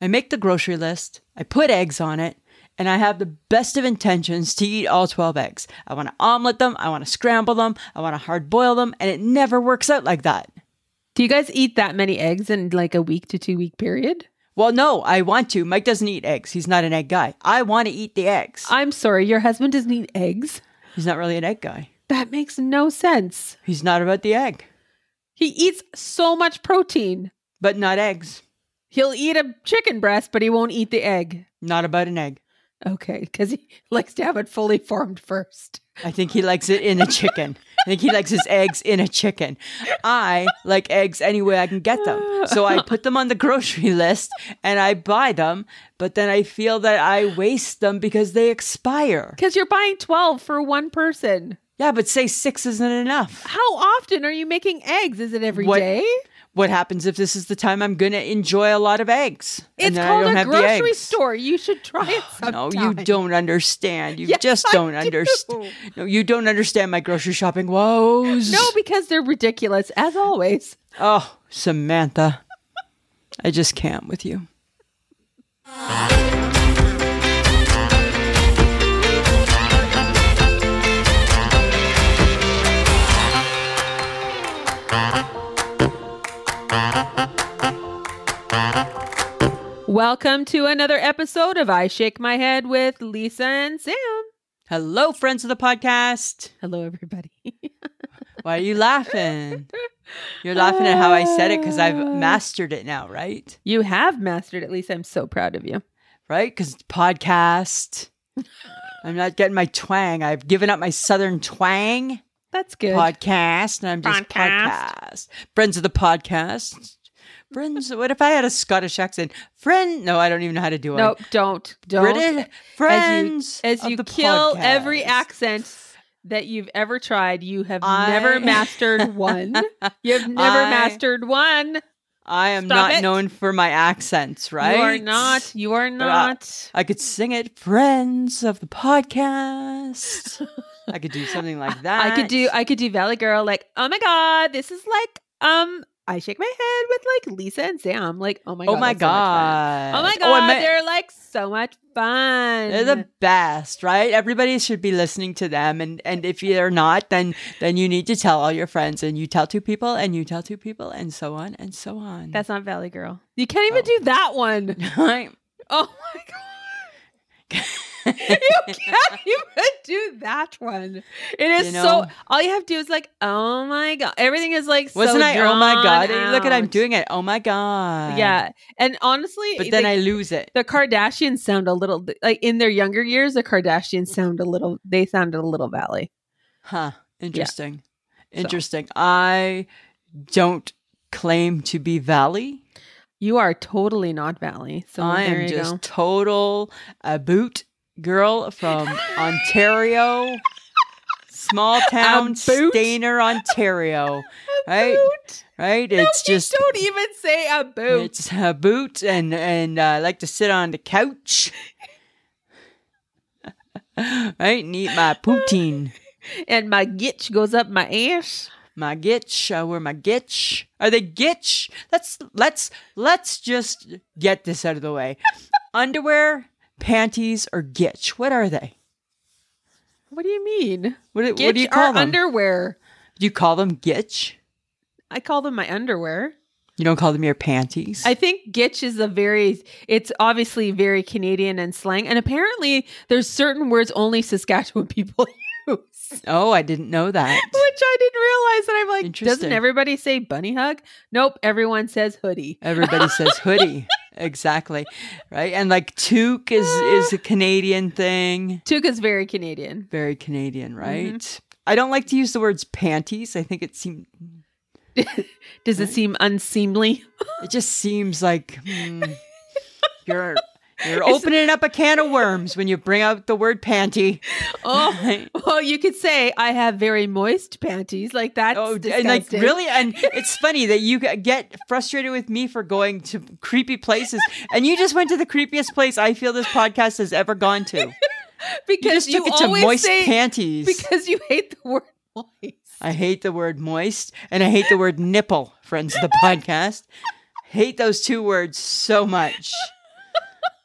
I make the grocery list. I put eggs on it. And I have the best of intentions to eat all 12 eggs. I want to omelet them. I want to scramble them. I want to hard boil them. And it never works out like that. Do you guys eat that many eggs in like a week to 2 week period? Well, no, I want to. Mike doesn't eat eggs. He's not an egg guy. I want to eat the eggs. I'm sorry, your husband doesn't eat eggs? He's not really an egg guy. That makes no sense. He's not about the egg. He eats so much protein. But not eggs. He'll eat a chicken breast, but he won't eat the egg. Not about an egg. Okay, because he likes to have it fully formed first. I think he likes it in a chicken. I think he likes his eggs in a chicken. I like eggs any way I can get them. So I put them on the grocery list and I buy them. But then I feel that I waste them because they expire. Because you're buying 12 for one person. Yeah, but say 6 isn't enough. How often are you making eggs? Is it every day? What happens if this is the time I'm going to enjoy a lot of eggs? It's called a grocery store. You should try it sometime. No, you don't understand. You Yes, just don't I do. understand. No, you don't understand my grocery shopping woes. No, because they're ridiculous, as always. Oh, Samantha. I just can't with you. Welcome to another episode of I Shake My Head with Lisa and Sam. Hello, friends of the podcast. Hello, everybody. Why are you laughing? You're laughing at how I said it because I've mastered it now, right? You have mastered it, Lisa. I'm so proud of you. Right? Because it's podcast. I'm not getting my twang. I've given up my southern twang. That's good. Podcast. And I'm just podcast. Friends of the podcast. Friends, what if I had a Scottish accent? Friend, no, I don't even know how to do it. Nope, don't. British friends. As you of the kill podcast. every accent that you've ever tried, you have never mastered one. You've never mastered one. I am Stop not it. known for my accents, right? You are not. You are not. I could sing it, friends of the podcast. I could do something like that. I could do Valley Girl, like, oh my God, this is like, I shake my head with like Lisa and Sam. Like, oh my God. Oh my that's so much fun. God. Oh my God. They're like so much fun. They're the best, right? Everybody should be listening to them. And if you're not, then you need to tell all your friends. And you tell 2 people and you tell 2 people and so on and so on. That's not Valley Girl. You can't even do that one. Oh my God. You can't even do that one. It is so, all you have to do is like, oh my God. Everything is like Wasn't so I? Oh my God. drawn Look at I'm out. doing it. Oh my God. Yeah. And honestly, But then I lose it. the Kardashians sound a little, like in their younger years, the Kardashians sounded a little Valley. Huh. Interesting. So. Interesting. I don't claim to be Valley. You are totally not Valley. So I there am you just go. total a boot girl from Ontario. Small town Stainer, Ontario. Right? Boot. Right? No, It's you just don't even say a boot. It's a boot and I like to sit on the couch. Right? And eat my poutine. And my gitch goes up my ass. My gitch, I wear my gitch. Are they gitch? Let's just get this out of the way. Underwear, panties, or gitch? What are they? What do you mean? What do you call them? Underwear. Do you call them gitch? I call them my underwear. You don't call them your panties? I think gitch is it's obviously very Canadian and slang. And apparently there's certain words only Saskatchewan people use. Oh, I didn't know that. Which I didn't realize. And I'm like, Interesting. doesn't everybody say bunny hug? Nope. Everyone says hoodie. Everybody says hoodie. Exactly. Right? And like toque is a Canadian thing. Toque is very Canadian. Very Canadian, right? Mm-hmm. I don't like to use the words panties. I think it seems... Does it seem unseemly? It just seems like you're opening up a can of worms when you bring out the word panty. Oh, well, you could say I have very moist panties. Like that's disgusting. And like really, and it's funny that you get frustrated with me for going to creepy places, and you just went to the creepiest place I feel this podcast has ever gone to. Because you just took it to moist panties. Because you hate the word moist. I hate the word moist, and I hate the word nipple, friends of the podcast. Hate those 2 words so much.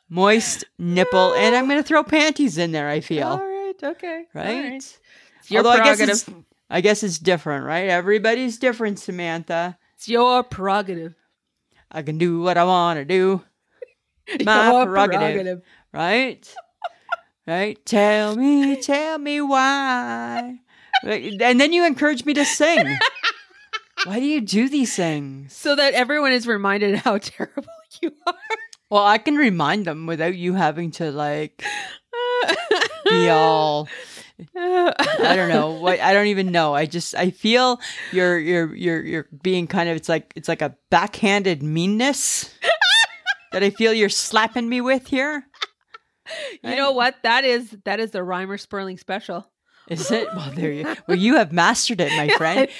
moist nipple, and I'm going to throw panties in there, I feel. All right. Okay. Right? All right. It's your Although prerogative. I guess it's different, right? Everybody's different, Samantha. It's your prerogative. I can do what I want to do. My prerogative. Right? Right? Tell me why. And then you encourage me to sing. Why do you do these things? So that everyone is reminded how terrible you are. Well, I can remind them without you having to like be all. I don't know what. I don't even know. I feel you're being kind of. It's like a backhanded meanness that I feel you're slapping me with here. You know what? That is the Reimer Sperling special. Is it? Well, there you. Well, you have mastered it, my friend.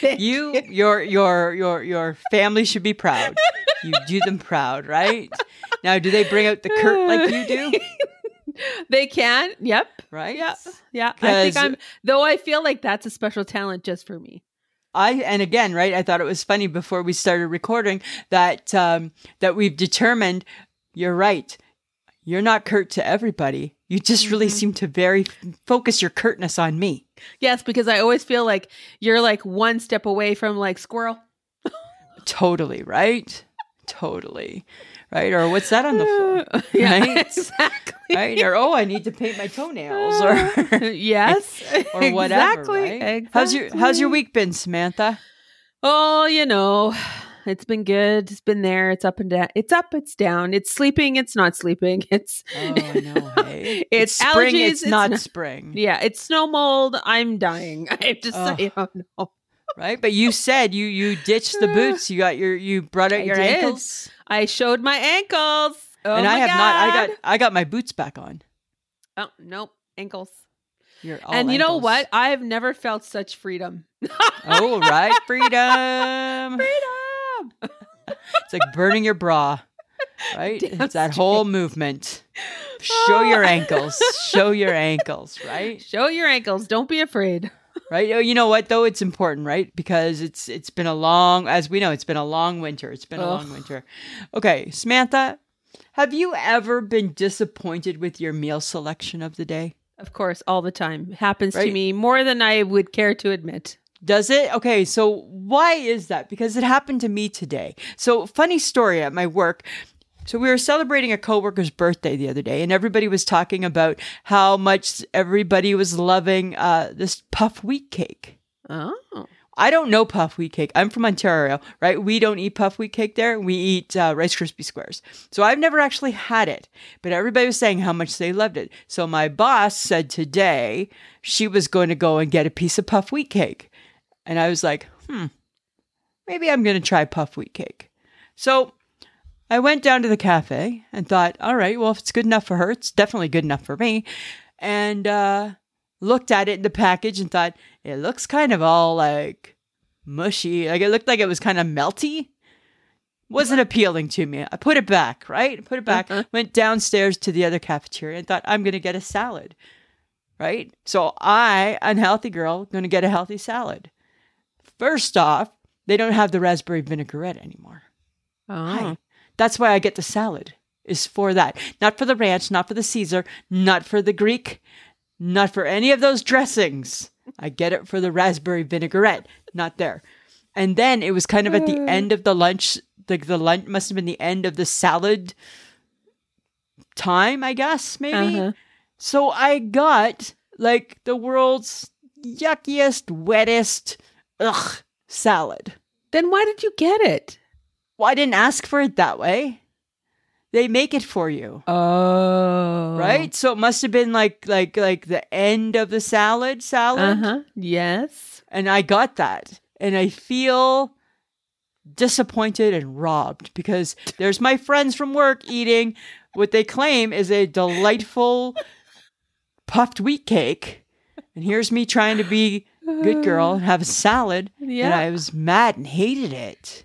Your family should be proud. You do them proud, right? Now, do they bring out the Kurt like you do? They can. Yep. Right. Yeah. I think though I feel like that's a special talent just for me. And again, right? I thought it was funny before we started recording that that we've determined. You're right. You're not curt to everybody. You just really seem to focus your curtness on me. Yes, because I always feel like you're like one step away from like squirrel. Totally, right? Totally. Right? Or what's that on the floor? Yeah, right? exactly. Right? Or, I need to paint my toenails or yes. or whatever, exactly. Right? Exactly. How's your week been, Samantha? Oh, it's been good. It's been there. It's up and down. It's up, it's down. It's sleeping. It's not sleeping. It's I know. Hey. It's spring. allergies. It's not spring. Yeah. It's snow mold. I'm dying. I just I don't know. Right. But you said you ditched the boots. You brought out your ankles. I showed my ankles. Oh, and I have God. not. I got my boots back on. Oh, nope. Ankles. You're all and you ankles. know what? I have never felt such freedom. Oh, right. Freedom. It's like burning your bra, right? It's that whole movement. Show your ankles. Show your ankles, right? Show your ankles. Don't be afraid. Right? You know what, though? It's important, right? Because it's been a long, as we know, it's been a long winter. It's been a long winter. Okay, Samantha, have you ever been disappointed with your meal selection of the day? Of course, all the time. Happens to me more than I would care to admit. Does it? Okay, so why is that? Because it happened to me today. So, funny story at my work. So we were celebrating a coworker's birthday the other day, and everybody was talking about how much everybody was loving this puff wheat cake. Oh. I don't know puff wheat cake. I'm from Ontario, right? We don't eat puff wheat cake there. We eat Rice Krispie Squares. So I've never actually had it, but everybody was saying how much they loved it. So my boss said today she was going to go and get a piece of puff wheat cake. And I was like, maybe I'm going to try puff wheat cake. So I went down to the cafe and thought, all right, well, if it's good enough for her, it's definitely good enough for me. And looked at it in the package and thought, it looks kind of all like mushy. Like it looked like it was kind of melty. Wasn't appealing to me. I put it back, right? Put it back. Went downstairs to the other cafeteria and thought, I'm going to get a salad, right? So I, unhealthy girl, going to get a healthy salad. First off, they don't have the raspberry vinaigrette anymore. Oh. Hi. That's why I get the salad, is for that. Not for the ranch, not for the Caesar, not for the Greek, not for any of those dressings. I get it for the raspberry vinaigrette, not there. And then it was kind of at the end of the lunch, like the lunch must have been the end of the salad time, I guess, maybe. So I got like the world's yuckiest, wettest, salad. Then why did you get it? Well, I didn't ask for it that way. They make it for you. Oh. Right? So it must have been like the end of the salad. Yes. And I got that. And I feel disappointed and robbed because there's my friends from work eating what they claim is a delightful puffed wheat cake. And here's me trying to be a good girl and have a salad. Yeah. And I was mad and hated it.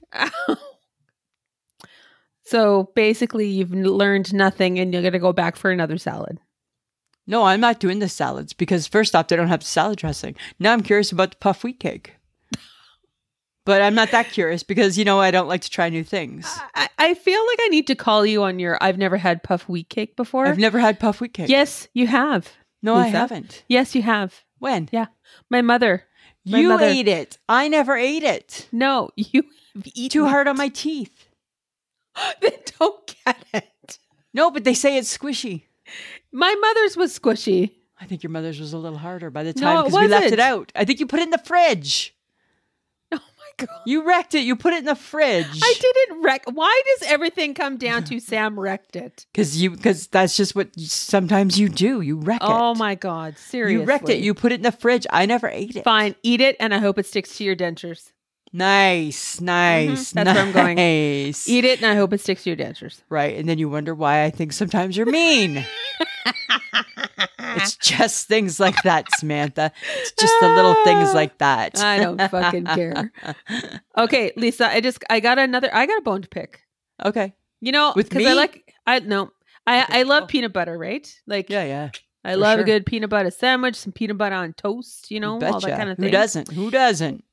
So basically you've learned nothing and you're going to go back for another salad. No, I'm not doing the salads because first off, they don't have salad dressing. Now I'm curious about the puff wheat cake. But I'm not that curious because, I don't like to try new things. I feel like I need to call you on your I've never had puff wheat cake before. I've never had puff wheat cake. Yes, you have. No, Lisa. I haven't. Yes, you have. When? Yeah. My mother. You ate it. I never ate it. No, you eat too hard on my teeth. They don't get it. No, but they say it's squishy. My mother's was squishy. I think your mother's was a little harder by the time because we left it out. I think you put it in the fridge. Oh my God. You wrecked it. You put it in the fridge. I didn't wreck. Why does everything come down to Sam wrecked it? Because that's just what sometimes you do. You wreck it. Oh my God. Seriously. You wrecked it. You put it in the fridge. I never ate it. Fine. Eat it and I hope it sticks to your dentures. Nice. That's where I'm going. Eat it and I hope it sticks to your dentures. Right. And then you wonder why I think sometimes you're mean. It's just things like that, Samantha. It's just the little things like that. I don't fucking care. Okay, Lisa, I got a bone to pick. Okay. With me? I love peanut butter, right? Like, yeah. I love a good peanut butter sandwich, some peanut butter on toast, all that kind of thing. Who doesn't?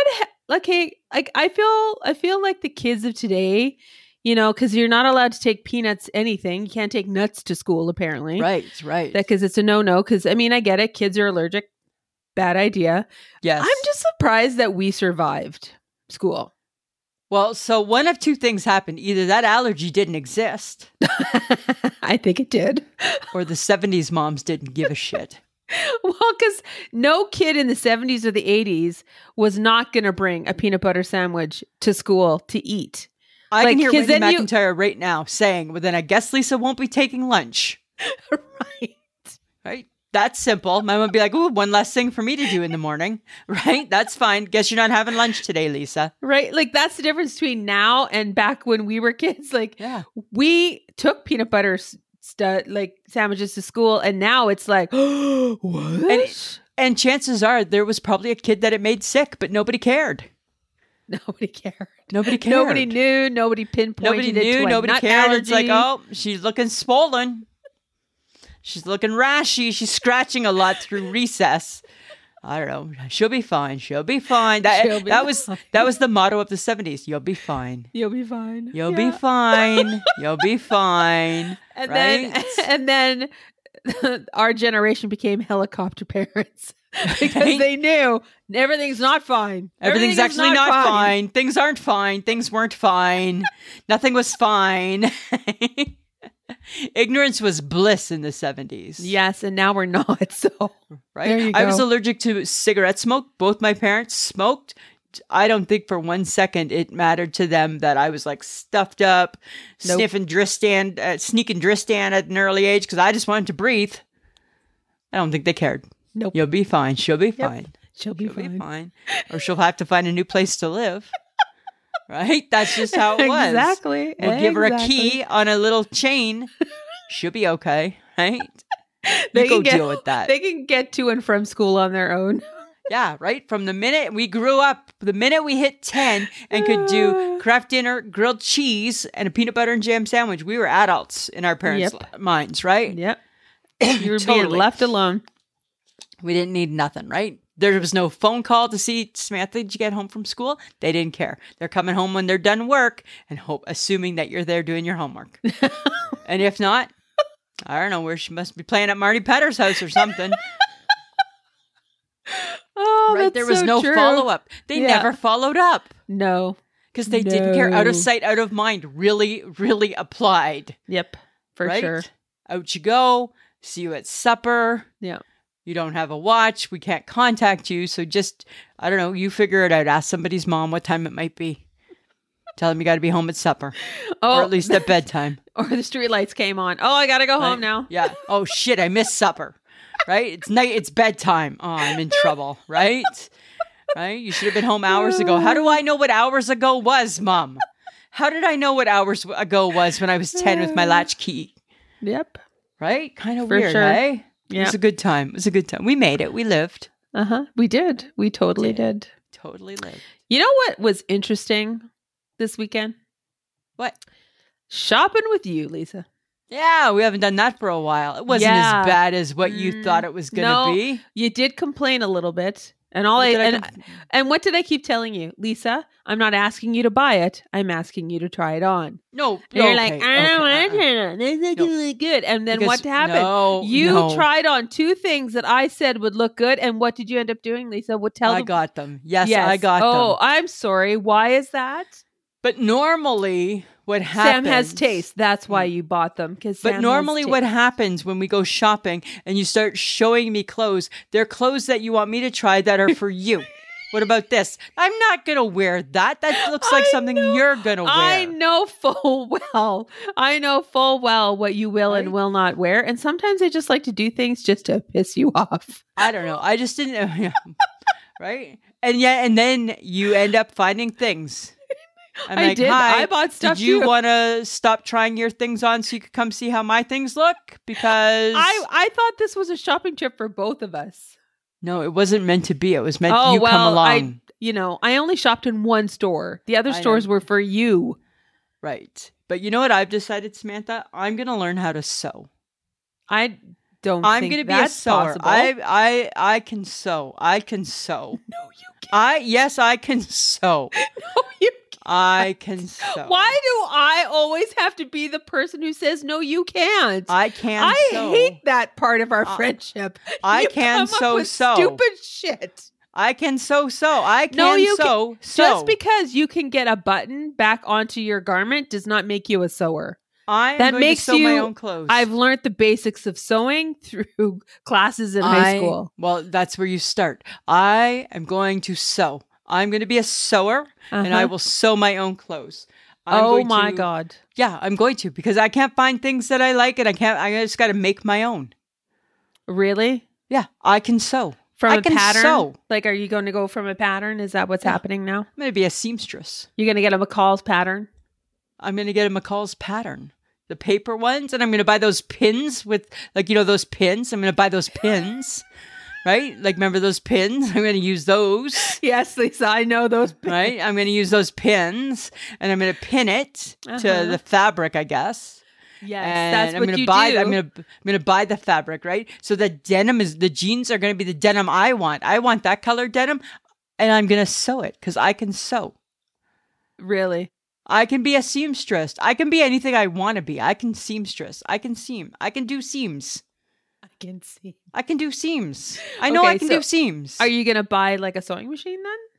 I feel like the kids of today, because you're not allowed to take peanuts, anything. You can't take nuts to school, apparently. Right. Because it's a no-no. Because, I get it. Kids are allergic. Bad idea. Yes. I'm just surprised that we survived school. Well, so one of two things happened. Either that allergy didn't exist. I think it did. Or the 70s moms didn't give a shit. Well, because no kid in the 70s or the 80s was not going to bring a peanut butter sandwich to school to eat. I can hear Wendy McIntyre right now saying, well, then I guess Lisa won't be taking lunch. Right? That's simple. My mom would be like, ooh, one less thing for me to do in the morning. Right? That's fine. Guess you're not having lunch today, Lisa. Right? Like, that's the difference between now and back when we were kids. Like, we took peanut butter sandwiches to school, and now it's like, what? And chances are there was probably a kid that it made sick, but nobody cared. Nobody cared. Nobody cared. Nobody knew. Nobody pinpointed. Nobody knew. Nobody cared. Allergy. It's like, oh, she's looking swollen. She's looking rashy. She's scratching a lot through recess. I don't know. She'll be fine. She'll be fine. That was the motto of the 70s. You'll be fine. You'll be fine. You'll be fine. You'll be fine. And then our generation became helicopter parents. Because they knew everything's not fine. Everything's actually not fine. Things aren't fine. Things weren't fine. Nothing was fine. Ignorance was bliss in the 70s. Yes, and now we're not. So, right? There you go. I was allergic to cigarette smoke. Both my parents smoked. I don't think for 1 second it mattered to them that I was like stuffed up, sneaking Dristan at an early age because I just wanted to breathe. I don't think they cared. Nope. You'll be fine. She'll be fine. She'll be fine. Or she'll have to find a new place to live. Right? That's just how it was. Exactly. We'll give her a key on a little chain. She'll be okay. Right? Deal with that. They can get to and from school on their own. Yeah, right? From the minute we grew up, the minute we hit 10 and could do Kraft dinner, grilled cheese, and a peanut butter and jam sandwich, we were adults in our parents' minds, right? Yep. You were being left alone. We didn't need nothing, right? There was no phone call to see, Samantha, did you get home from school? They didn't care. They're coming home when they're done work and assuming that you're there doing your homework. And if not, I don't know where she must be playing at Marty Petter's house or something. Right? There was no follow-up. They never followed up. No. Because they didn't care. Out of sight, out of mind really, really applied. Yep, for sure. Out you go. See you at supper. Yeah. You don't have a watch. We can't contact you. So just, I don't know, you figure it out. Ask somebody's mom what time it might be. Tell them you got to be home at supper. Or at least at bedtime. Or the street lights came on. Oh, I got to go home now. Yeah. Oh, shit, I missed supper. Right? It's night. It's bedtime. Oh, I'm in trouble. Right? Right? You should have been home hours ago. How do I know what hours ago was, Mom? How did I know what hours ago was when I was 10 with my latchkey? Yep. Right? Kind of weird, eh? Yeah. It was a good time. We made it. We lived. We did. We totally did. Totally lived. You know what was interesting this weekend? What? Shopping with you, Lisa. Yeah, we haven't done that for a while. It wasn't as bad as what you thought it was going to be. You did complain a little bit. And and what did I keep telling you, Lisa? I'm not asking you to buy it. I'm asking you to try it on. No, and you're like, I don't want to try it on. This is really good. And then what happened? You tried on 2 things that I said would look good. And what did you end up doing, Lisa? I got them. Yes, I got them. Oh, I'm sorry. Why is that? But normally what happens... Sam has taste. That's why you bought them. But normally what happens when we go shopping and you start showing me clothes, they're clothes that you want me to try that are for you. What about this? I'm not going to wear that. That looks like something you're going to wear. I know full well what you will and will not wear. And sometimes I just like to do things just to piss you off. I don't know. I just didn't... Right? And then you end up finding things. I'm like, did. Hi, I bought stuff. Did you want to stop trying your things on so you could come see how my things look? Because I thought this was a shopping trip for both of us. No, it wasn't meant to be. It was meant you come along. I only shopped in one store. The other stores were for you. Right. But you know what I've decided, Samantha? I'm going to learn how to sew. I'm going to be a sewer. I can sew. I can sew. No, you can't. Yes, I can sew. No, you can't. I can sew. Why do I always have to be the person who says, no, you can't? I can sew. I hate that part of our friendship. I can sew. Stupid shit. I can sew. I can sew. Just because you can get a button back onto your garment does not make you a sewer. I'm going to sew my own clothes. I've learned the basics of sewing through classes in high school. Well, that's where you start. I am going to sew. I'm going to be a sewer, and I will sew my own clothes. My God. Yeah, I'm going to, because I can't find things that I like, and I just got to make my own. Really? Yeah, I can sew. From a pattern? Sew. Like, are you going to go from a pattern? Is that what's happening now? I'm going to be a seamstress. You're going to get a McCall's pattern? I'm going to get a McCall's pattern. The paper ones, and I'm going to buy those pins with, those pins. I'm going to buy those pins. Right? Like, remember those pins? I'm going to use those. Yes, Lisa, I know those pins. Right? I'm going to use those pins, and I'm going to pin it to the fabric, I guess. Yes, and that's I'm what gonna you buy, do. I'm going to buy the fabric, right? So the jeans are going to be the denim I want. I want that color denim, and I'm going to sew it because I can sew. Really? I can be a seamstress. I can be anything I want to be. I can seamstress. I can seam. I can do seams. I can do seams. I know I can do seams. Are you going to buy like a sewing machine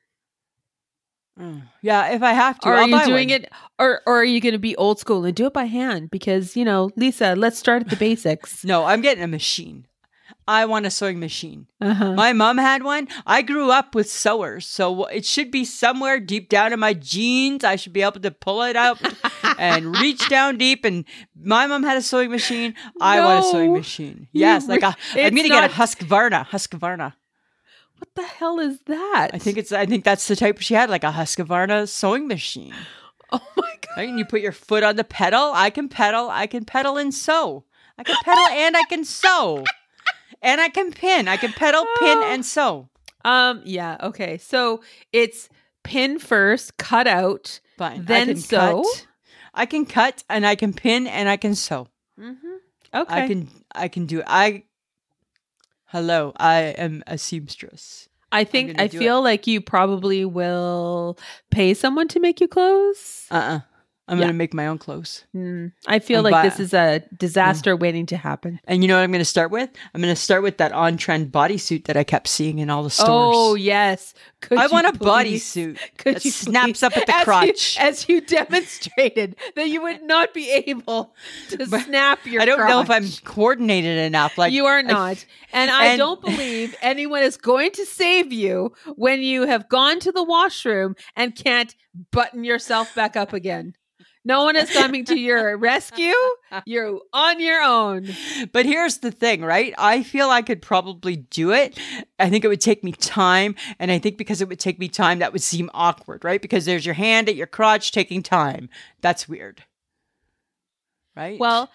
then? Yeah, if I have to. Or are you doing it, or are you going to be old school and do it by hand? Because, Lisa, let's start at the basics. No, I'm getting a machine. I want a sewing machine. My mom had one. I grew up with sewers, so it should be somewhere deep down in my jeans. I should be able to pull it out and reach down deep. And my mom had a sewing machine. I want a sewing machine. Yes, I'm going to get a Husqvarna. What the hell is that? I think that's the type she had, like a Husqvarna sewing machine. Oh my God. Right? And you put your foot on the pedal. I can pedal and sew. I can pedal and I can sew. And I can pin. I can pedal, pin, and sew. Yeah. Okay. So it's pin first, cut out, Fine. then sew. I can cut, and I can pin, and I can sew. Okay. I can do it. Hello. I am a seamstress. I feel like you probably will pay someone to make you clothes. I'm going to make my own clothes. I feel like this is a disaster waiting to happen. And you know what I'm going to start with? I'm going to start with that on-trend bodysuit that I kept seeing in all the stores. Oh, yes. I want a bodysuit that snaps up at the crotch. As you demonstrated that you would not be able to snap your crotch. I don't know if I'm coordinated enough. Like you are not. And I don't believe anyone is going to save you when you have gone to the washroom and can't button yourself back up again. No one is coming to your rescue. You're on your own. But here's the thing, right? I feel I could probably do it. I think it would take me time. And I think because it would take me time, that would seem awkward, right? Because there's your hand at your crotch taking time. That's weird. Right? Well,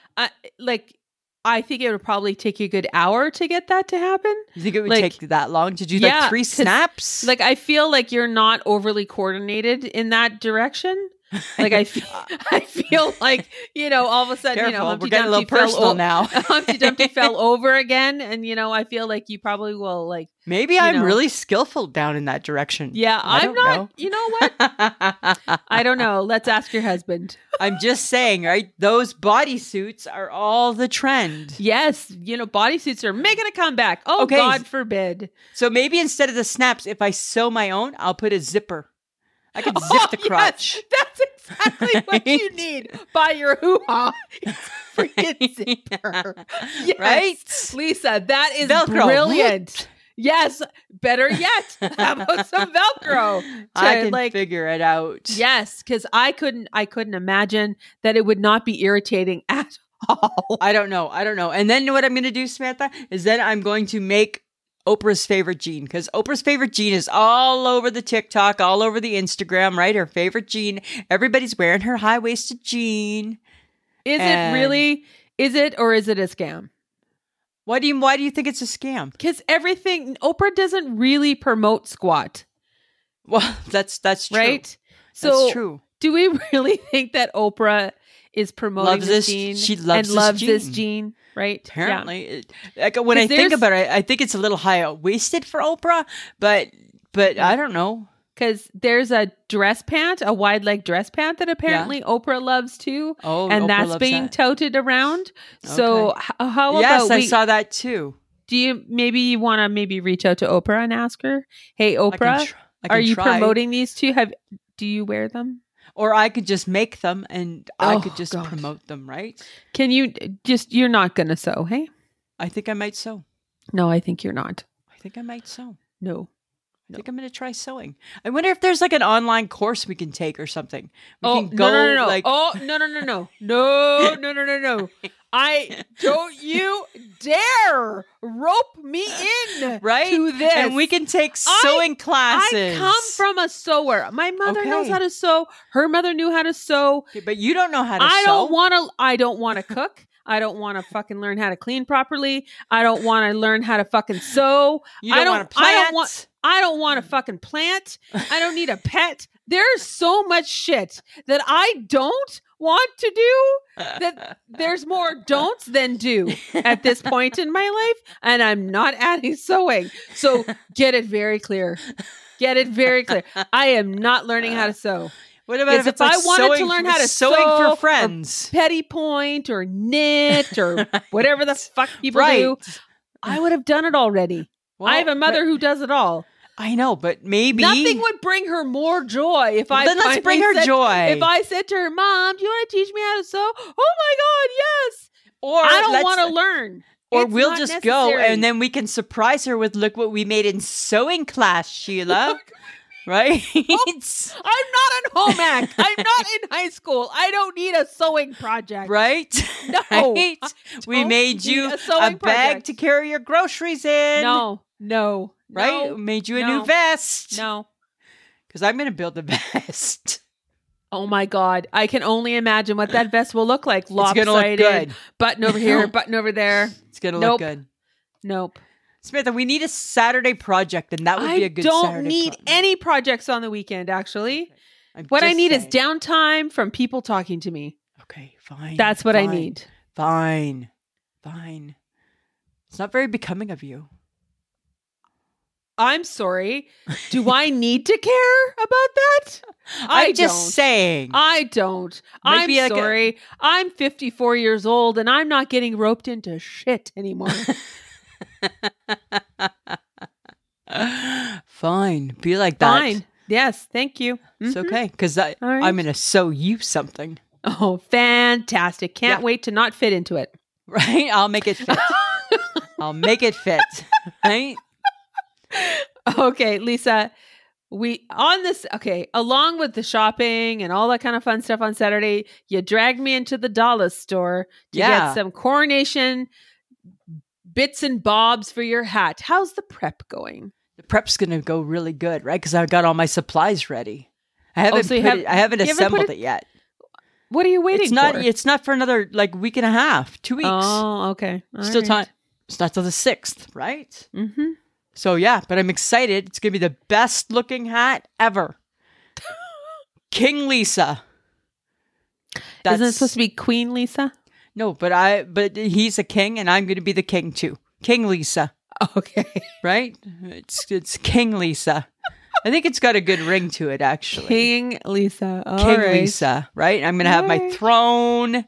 I think it would probably take you a good hour to get that to happen. You think it would take that long to do 3 snaps? I feel like you're not overly coordinated in that direction. Like I feel like, all of a sudden, Careful, Humpty we're getting a little Dumpty personal now. Humpty Dumpty fell over again. And, I feel like you probably will like. Maybe I'm really skillful down in that direction. Yeah, I'm not. Know. You know what? I don't know. Let's ask your husband. I'm just saying, right? Those bodysuits are all the trend. Yes. Bodysuits are making a comeback. Oh, okay. God forbid. So maybe instead of the snaps, if I sew my own, I'll put a zipper. I could zip the crotch. Yes, that's exactly what you need. Buy your hoo-ha. Freaking zipper. Yes. Right? Lisa, that is Velcro. Brilliant. Yes. Better yet, how about some Velcro? I can figure it out. Yes, because I couldn't imagine that it would not be irritating at all. I don't know. And then what I'm going to do, Samantha, is then I'm going to make Oprah's favorite jean, because Oprah's favorite jean is all over the TikTok, all over the Instagram, right? Her favorite jean. Everybody's wearing her high-waisted jean. Is it really? Is it, or is it a scam? Why do you think it's a scam? Because Oprah doesn't really promote squat. Well, that's true. Right? So that's true. Do we really think that Oprah is promoting this jean? She loves this jean. Right? Apparently. Yeah. When I think about it, I think it's a little high-waisted for Oprah, but I don't know. Because there's a dress pant, a wide leg dress pant that apparently Oprah loves too. Oh, and Oprah that's being touted around. So how about Yes, I saw that too. Do you want to reach out to Oprah and ask her, hey, Oprah, are you promoting these two? Do you wear them? Or I could just make them and I could just promote them, right? Can you you're not going to sew, hey? I think I might sew. No, I think you're not. I think I might sew. No. I think I'm going to try sewing. I wonder if there's like an online course we can take or something. No. No. I don't you dare rope me in to this. And we can take sewing classes. I come from a sewer. My mother knows how to sew. Her mother knew how to sew. Okay, but you don't know how to sew. I don't want to cook. I don't want to fucking learn how to clean properly. I don't want to learn how to fucking sew. You don't want to plant. I don't want to fucking plant. I don't need a pet. There's so much shit that I don't want to do that there's more don'ts than do at this point in my life. And I'm not adding sewing. So get it very clear. I am not learning how to sew. What about if I wanted to learn how to sew for friends, petty point or knit or whatever the fuck people do? I would have done it already. Well, I have a mother who does it all. I know, but maybe nothing would bring her more joy if I. Then let's bring her joy. If I said to her, "Mom, do you want to teach me how to sew?" Oh my God, yes. Or I don't want to learn. Or we'll just go and then we can surprise her with, "Look what we made in sewing class, Sheila." Right? I'm not in home ec. I'm not in high school. I don't need a sewing project. Right? No. Right? We made you a bag to carry your groceries in. No. Right? No, made you a new vest. No. Because I'm going to build a vest. Oh my God. I can only imagine what that vest will look like. Lopsided. It's going to look good. Button over here, button over there. It's going to look good. Nope. Samantha, we need a Saturday project, and that would be a good Saturday project. I don't need any projects on the weekend, actually. What I need is downtime from people talking to me. Okay, fine. That's what I need. Fine. It's not very becoming of you. I'm sorry. Do I need to care about that? I'm just saying. I don't. I'm sorry. I'm 54 years old, and I'm not getting roped into shit anymore. Fine. Be like that. Fine. Yes. Thank you. It's okay. Because I'm going to sew you something. Oh, fantastic. Can't wait to not fit into it. Right? I'll make it fit. Right? Okay, Lisa. Along with the shopping and all that kind of fun stuff on Saturday, you dragged me into the Dallas store to get some coronation bits and bobs for your hat. How's the prep going? The prep's going to go really good, right? Because I've got all my supplies ready. I haven't assembled it yet. What are you waiting for? It's not for another week and a half, 2 weeks. Oh, okay. Still time. It's not till the 6th, right? Mm-hmm. So but I'm excited. It's going to be the best looking hat ever. King Lisa. Isn't it supposed to be Queen Lisa? No, but he's a king, and I'm going to be the king too. King Lisa. Okay. Right? It's King Lisa. I think it's got a good ring to it, actually. King Lisa. King Lisa, right? I'm going to have my throne,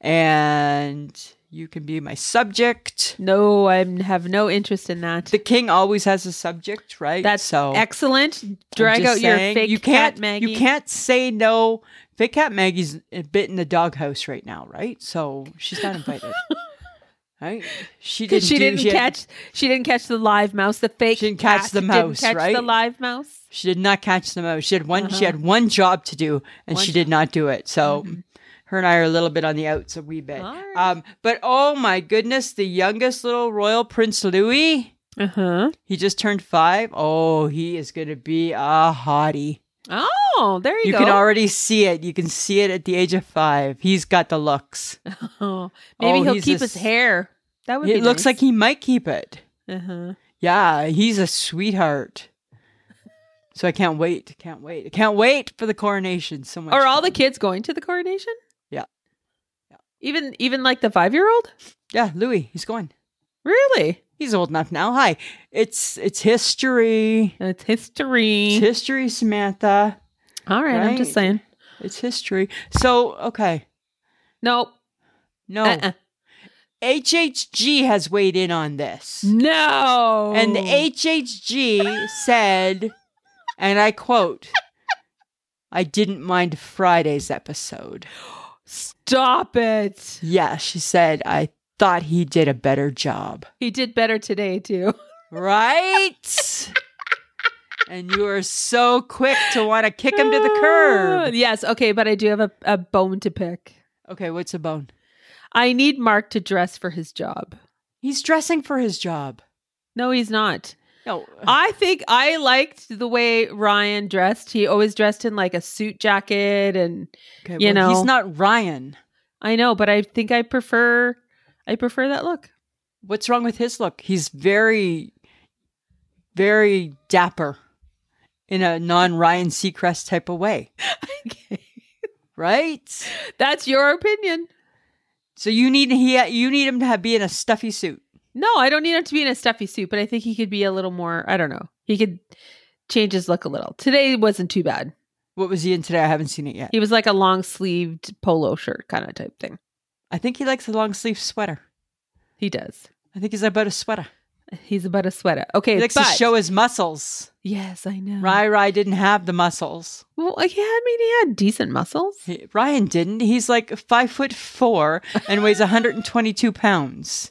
and you can be my subject. No, I have no interest in that. The king always has a subject, right? That's so excellent. Drag out your fake cat Maggie. You can't say no. Fake cat Maggie's a bit in the doghouse right now, right? So she's not invited. Right? She didn't catch the live mouse. The fake. She didn't catch the mouse. Didn't catch the live mouse. She did not catch the mouse. She had one. She had one job to do, and she did not do it. So her and I are a little bit on the outs a wee bit. Right. But oh my goodness, the youngest little royal Prince Louis. He just turned 5. Oh, he is going to be a hottie. Oh, there you go. You can already see it. You can see it at the age of 5. He's got the looks. Maybe he'll keep his hair. That would be nice. It looks like he might keep it. Yeah, he's a sweetheart. So I can't wait. I can't wait for the coronation. So much. Are all the kids going to the coronation? Yeah. Even like the 5-year-old? Yeah, Louis, he's going. Really? He's old enough now. Hi. It's history. It's history. It's history, Samantha. All right, I'm just saying. It's history. So, okay. Nope. No. HHG has weighed in on this. No. And the HHG said, and I quote, "I didn't mind Friday's episode." Stop it. Yeah, she said, "I thought he did a better job." He did better today, too. Right? And you are so quick to want to kick him to the curb. Yes, okay, but I do have a bone to pick. Okay, what's a bone? I need Mark to dress for his job. He's dressing for his job. No, he's not. No. I think I liked the way Ryan dressed. He always dressed in like a suit jacket and, you know. He's not Ryan. I know, but I think I prefer that look. What's wrong with his look? He's very, very dapper in a non-Ryan Seacrest type of way. Okay. Right? That's your opinion. So you need him to be in a stuffy suit. No, I don't need him to be in a stuffy suit, but I think he could be a little more, I don't know. He could change his look a little. Today wasn't too bad. What was he in today? I haven't seen it yet. He was like a long-sleeved polo shirt kind of type thing. I think he likes a long-sleeve sweater. He does. I think he's about a sweater. He's about a sweater. Okay, he likes to show his muscles. Yes, I know. Rai didn't have the muscles. Well, he had decent muscles. Ryan didn't. He's like 5'4" and weighs 122 pounds.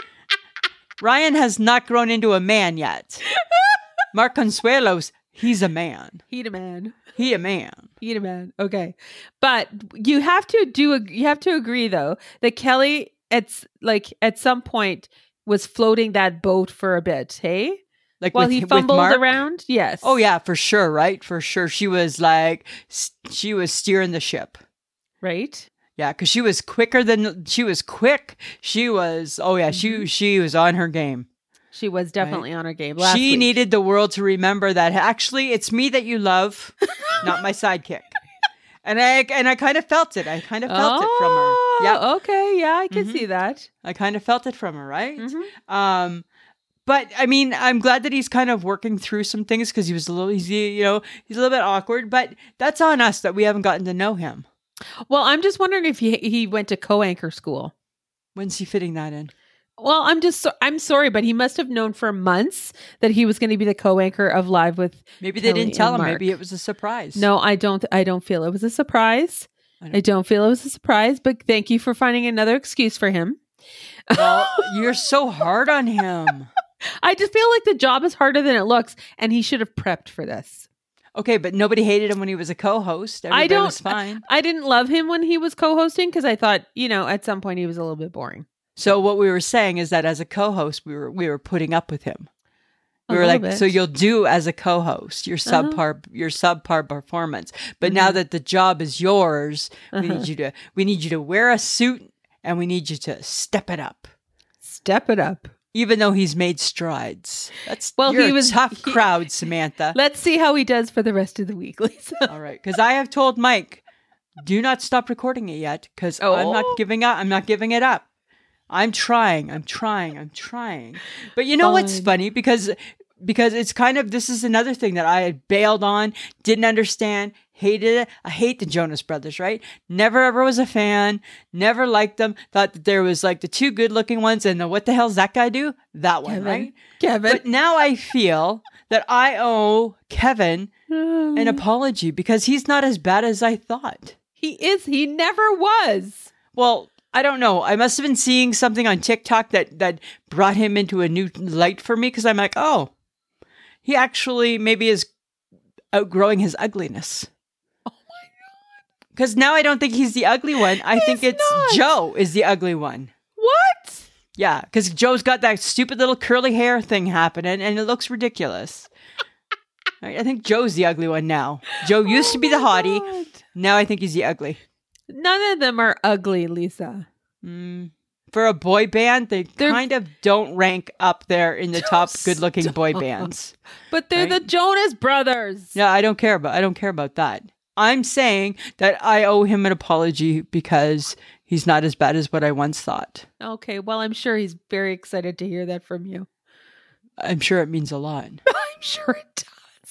Ryan has not grown into a man yet. Mark Consuelos, he's a man. He a man. Okay. But you have to agree though that Kelly at some point was floating that boat for a bit, hey? Like while he fumbled around? Yes. Oh yeah, for sure, right? For sure. She was steering the ship. Right? Yeah, because she was quick. She was, she was on her game. She was definitely on her game. She needed the world to remember that actually it's me that you love, not my sidekick. And I kind of felt it. I kind of felt it from her. Yeah. Okay. Yeah, I can see that. I kind of felt it from her, right? But I mean, I'm glad that he's kind of working through some things because he's a little bit awkward. But that's on us that we haven't gotten to know him. Well, I'm just wondering if he went to co-anchor school. When's he fitting that in? Well, I'm sorry, but he must have known for months that he was going to be the co-anchor of Live with. Maybe they didn't tell him. Maybe it was a surprise. No, I don't feel it was a surprise. I don't feel it was a surprise, but thank you for finding another excuse for him. Well, you're so hard on him. I just feel like the job is harder than it looks, and he should have prepped for this. Okay, but nobody hated him when he was a co-host. Everybody was fine. I didn't love him when he was co-hosting because I thought, at some point he was a little bit boring. So what we were saying is that as a co-host, we were putting up with him. We were like, so you'll do as a co-host your subpar performance. But now that the job is yours, we need you to wear a suit and we need you to step it up. Step it up. Even though he's made strides. You're a tough crowd, Samantha. Let's see how he does for the rest of the week, Lisa. All right. Because I have told Mike, Do not stop recording it yet, because I'm not giving up. I'm not giving it up. I'm trying. But you know what's funny? Because it's kind of, this is another thing that I had bailed on, didn't understand, hated it. I hate the Jonas Brothers, right? Never ever was a fan, never liked them. Thought that there was like the two good looking ones and the what the hell's that guy do? That one, right? Kevin. But now I feel that I owe Kevin an apology because he's not as bad as I thought. He is. He never was. Well, I don't know. I must have been seeing something on TikTok that brought him into a new light for me, because I'm like, oh, he actually maybe is outgrowing his ugliness. Oh my God. Because now I don't think he's the ugly one. I think it's not. Joe is the ugly one. What? Yeah, because Joe's got that stupid little curly hair thing happening and it looks ridiculous. I think Joe's the ugly one now. Joe used to be the hottie. God. Now I think he's the ugly. None of them are ugly, Lisa. For a boy band, they're kind of don't rank up there in the top good-looking boy bands. But they're the Jonas Brothers. Yeah, I don't care about that. I'm saying that I owe him an apology because he's not as bad as what I once thought. Okay, well, I'm sure he's very excited to hear that from you. I'm sure it means a lot. I'm sure it does.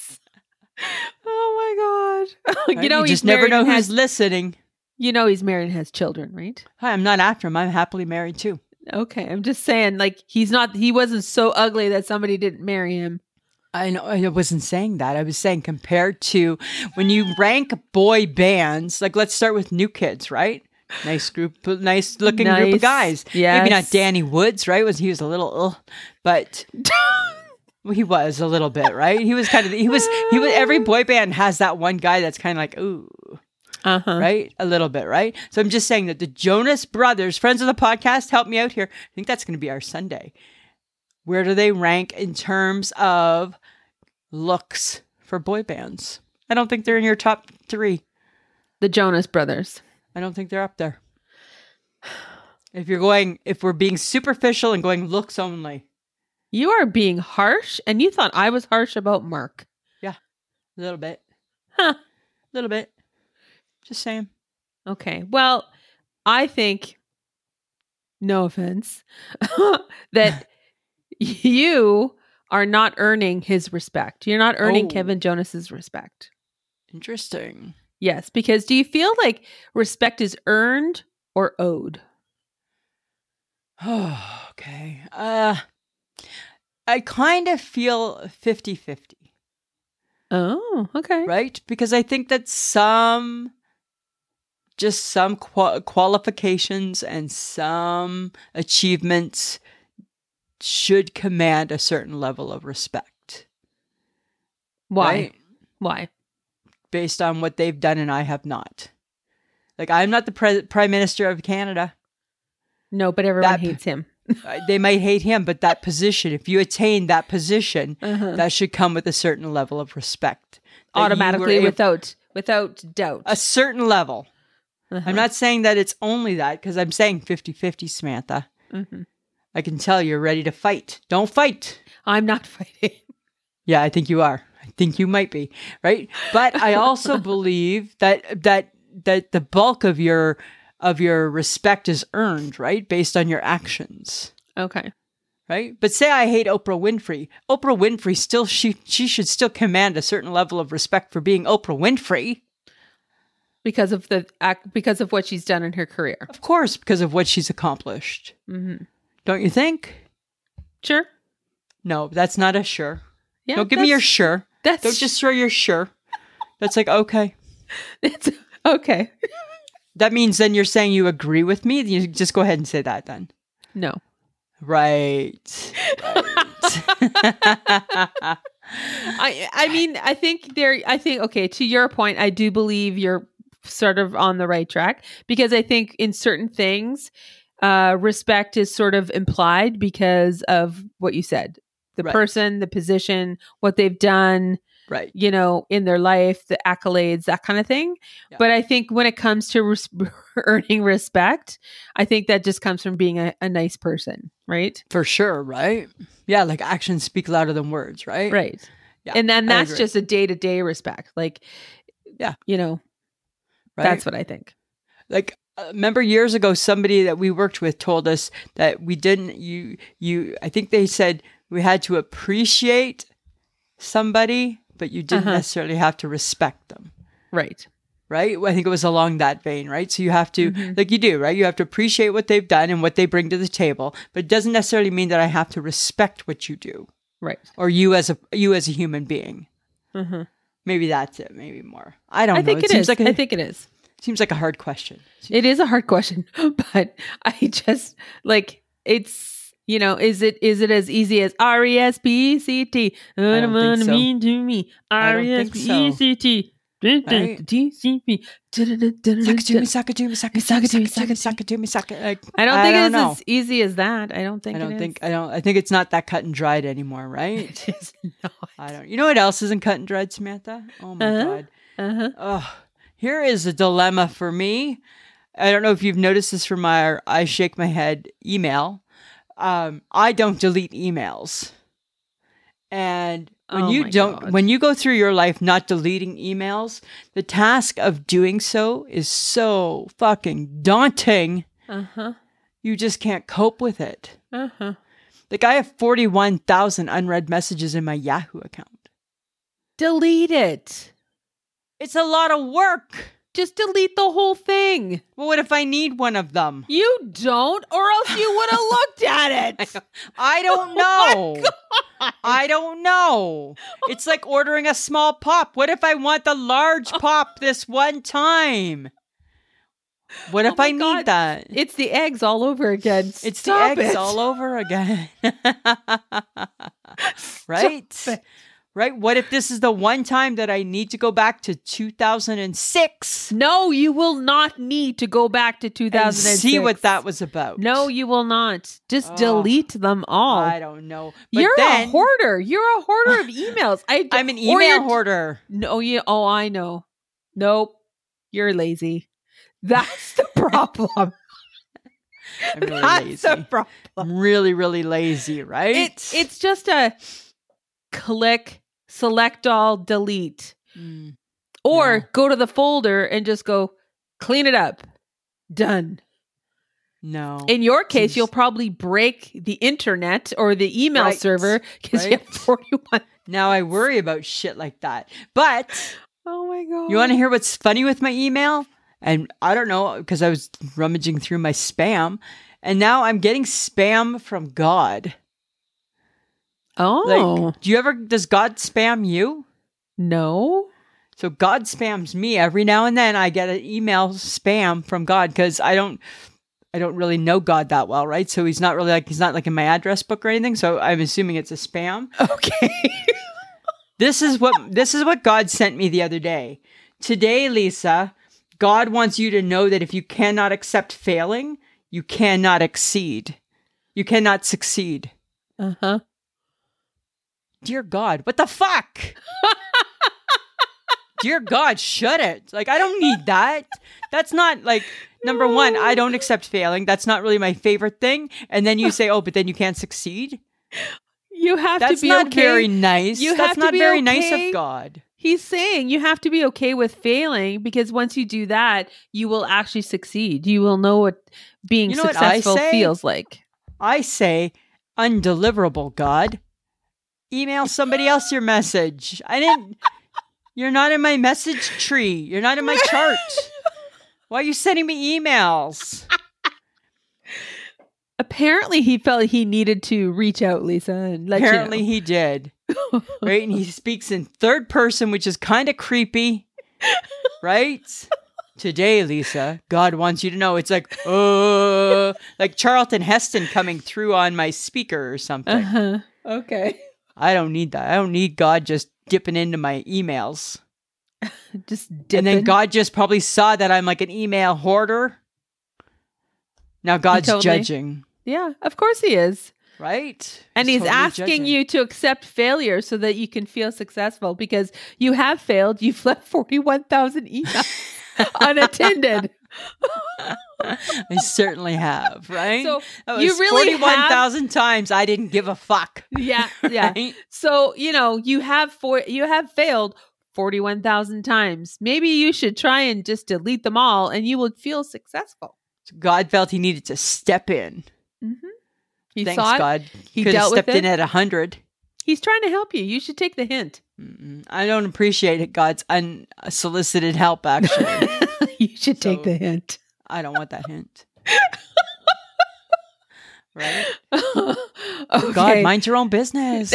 Oh my God. Right? You just never know who's listening. You know he's married and has children, right? Hi, I'm not after him. I'm happily married too. Okay, I'm just saying, like, he wasn't so ugly that somebody didn't marry him. I know. I wasn't saying that. I was saying compared to when you rank boy bands, like let's start with New Kids, right? Nice group, nice looking group of guys. Yes. Maybe not Danny Woods, right? He was a little, but he was a little bit, right? He was every boy band has that one guy that's kind of like, ooh. Right? A little bit, right? So I'm just saying that the Jonas Brothers, friends of the podcast, help me out here. I think that's going to be our Sunday. Where do they rank in terms of looks for boy bands? I don't think they're in your top 3. The Jonas Brothers. I don't think they're up there. If we're being superficial and going looks only. You are being harsh, and you thought I was harsh about Mark. Yeah, a little bit. Huh. A little bit. Just saying. Okay. Well, I think, no offense, that you are not earning his respect. You're not earning Kevin Jonas's respect. Interesting. Yes, because do you feel like respect is earned or owed? Oh, okay. I kind of feel 50-50. Oh, okay. Right? Because I think that some qualifications and some achievements should command a certain level of respect. Why? Right? Why? Based on what they've done and I have not. Like, I'm not the Prime Minister of Canada. No, but everyone hates him. They might hate him, but that position, if you attain that position, that should come with a certain level of respect. Automatically, without doubt. A certain level. I'm not saying that it's only that, because I'm saying 50-50, Samantha. I can tell you're ready to fight. Don't fight. I'm not fighting. Yeah, I think you are. I think you might be, right? But I also believe that the bulk of your respect is earned, right? Based on your actions. Okay. Right? But say I hate Oprah Winfrey. Oprah Winfrey still, she should still command a certain level of respect for being Oprah Winfrey. Because of what she's done in her career. Of course, because of what she's accomplished. Don't you think? Sure. No, that's not a sure. Yeah, don't give me your sure. Don't just throw your sure. That's like, okay. It's okay. That means then you're saying you agree with me? You just go ahead and say that then. No. Right. I mean, I think, okay, to your point, I do believe you're sort of on the right track, because I think in certain things, respect is sort of implied because of what you said. The person, the position, what they've done, right? You know, in their life, the accolades, that kind of thing. Yeah. But I think when it comes to earning respect, I think that just comes from being a nice person, right? For sure, right? Yeah, like actions speak louder than words, right? Right. Yeah, and then that's just a day-to-day respect. Like, yeah, you know. Right? That's what I think. Like, remember years ago, somebody that we worked with told us that we didn't, I think they said we had to appreciate somebody, but you didn't necessarily have to respect them. Right. Right? I think it was along that vein, right? So you have to, like you do, right? You have to appreciate what they've done and what they bring to the table, but it doesn't necessarily mean that I have to respect what you do. Right. Or you as a human being. Mm-hmm. Maybe that's it. Maybe more. I don't know. I think it is. I think it is. Seems like a hard question. It is a hard question, but I just like it's, is it as easy as R-E-S-P-E-C-T? I don't think so. Mean to me. R-E-S-P-E-C-T. D-C-P. Suck it to me, suck it to me, suck it to me, suck it to me, suck it. Like, I don't think it's as easy as that. I think it's not that cut and dried anymore, right? It is not. You know what else isn't cut and dried, Samantha? Oh my God. Here is a dilemma for me. I don't know if you've noticed this from my I shake my head email. I don't delete emails. And when you go through your life not deleting emails, the task of doing so is so fucking daunting. You just can't cope with it. Like, I have 41,000 unread messages in my Yahoo account. Delete it. It's a lot of work. Just delete the whole thing. Well, what if I need one of them? You don't, or else you would have looked at it. I don't know. I don't know. It's like ordering a small pop. What if I want the large pop this one time? What if I need that? It's the eggs all over again. It's the eggs all over again. Right? Right? What if this is the one time that I need to go back to 2006? No, you will not need to go back to 2006. And see what that was about. No, you will not. Just delete them all. I don't know. But You're a hoarder. You're a hoarder of emails. I'm an email hoarder. No, I know. Nope. You're lazy. That's the problem. I'm really lazy. The problem. I'm really, really lazy, right? It's just a click, select all, delete. Or go to the folder and just go clean it up. Done. No. In your case, you'll probably break the internet or the email server because you have 41. Now I worry about shit like that. But oh my God. You want to hear what's funny with my email? And I don't know, because I was rummaging through my spam, and now I'm getting spam from God. Oh. Like, does God spam you? No. So God spams me every now and then. I get an email spam from God because I don't really know God that well, right? So he's not like in my address book or anything. So I'm assuming it's a spam. Okay. This is what God sent me the other day. Today, Lisa, God wants you to know that if you cannot accept failing, you cannot exceed. You cannot succeed. Dear God, what the fuck? Dear God, shut it. Like, I don't need that. That's not like, number one, I don't accept failing. That's not really my favorite thing. And then you say, oh, but then you can't succeed. You have to be okay. That's not very nice. That's not very nice of God. He's saying you have to be okay with failing because once you do that, you will actually succeed. You will know what being successful feels like. I say, undeliverable, God. Email somebody else your message. You're not in my message tree. You're not in my chart. Why are you sending me emails? Apparently, he felt he needed to reach out, Lisa, and let Apparently, you know. He did. Right? And he speaks in third person, which is kind of creepy. Right? Today, Lisa, God wants you to know. It's like Charlton Heston coming through on my speaker or something. Okay. I don't need that. I don't need God just dipping into my emails. Just dipping. And then God just probably saw that I'm like an email hoarder. Now God's judging. Yeah, of course he is. Right? And he's totally asking you to accept failure so that you can feel successful because you have failed. You've left 41,000 emails unattended. I certainly have, right? So that was you really 41,000 times I didn't give a fuck. Yeah, yeah. Right? So, you have failed 41,000 times. Maybe you should try and just delete them all and you would feel successful. So God felt he needed to step in. Mm-hmm. He Thanks, saw it. God. He could have dealt with stepped it. in at 100. He's trying to help you. You should take the hint. I don't appreciate God's unsolicited help, actually. You should take the hint. I don't want that hint. Right? Okay. God, mind your own business.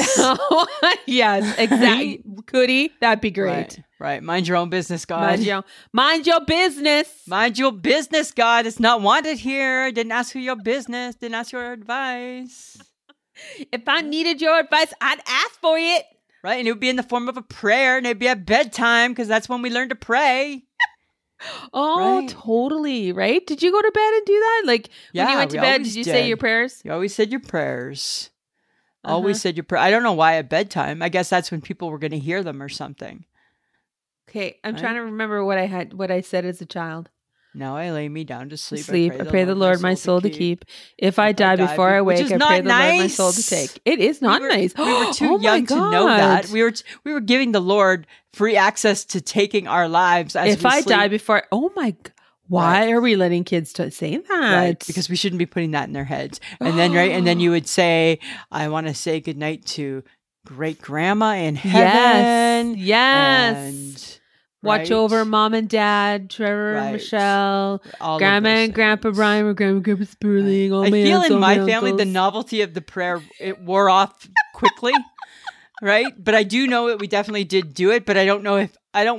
Yes, exactly. Could he? That'd be great. Right. Mind your own business, God. Mind your business. Mind your business, God. It's not wanted here. Didn't ask for your business. Didn't ask your advice. If I needed your advice, I'd ask for it. Right. And it would be in the form of a prayer, and it'd be at bedtime because that's when we learn to pray. Oh, right. Totally. Right. Did you go to bed and do that? Like when you went to bed, did you say your prayers? You always said your prayers. Always said your prayer. I don't know why at bedtime. I guess that's when people were going to hear them or something. Okay. I'm trying to remember what I said as a child. Now I lay me down to sleep. I pray the Lord my soul to keep. If I die before I wake, I pray the Lord my soul to take. It is not nice. We were too young to know that. We were giving the Lord free access to taking our lives as if I die before, oh my God. Why are we letting kids say that? Right, because we shouldn't be putting that in their heads. And then and then you would say, I want to say goodnight to great grandma in heaven. Yes. And watch over mom and dad, Trevor and Michelle, grandma and grandpa Brian, or grandma and grandpa Sperling. I feel in my family the novelty of the prayer, it wore off quickly. Right? But I do know that we definitely did do it, but I don't know if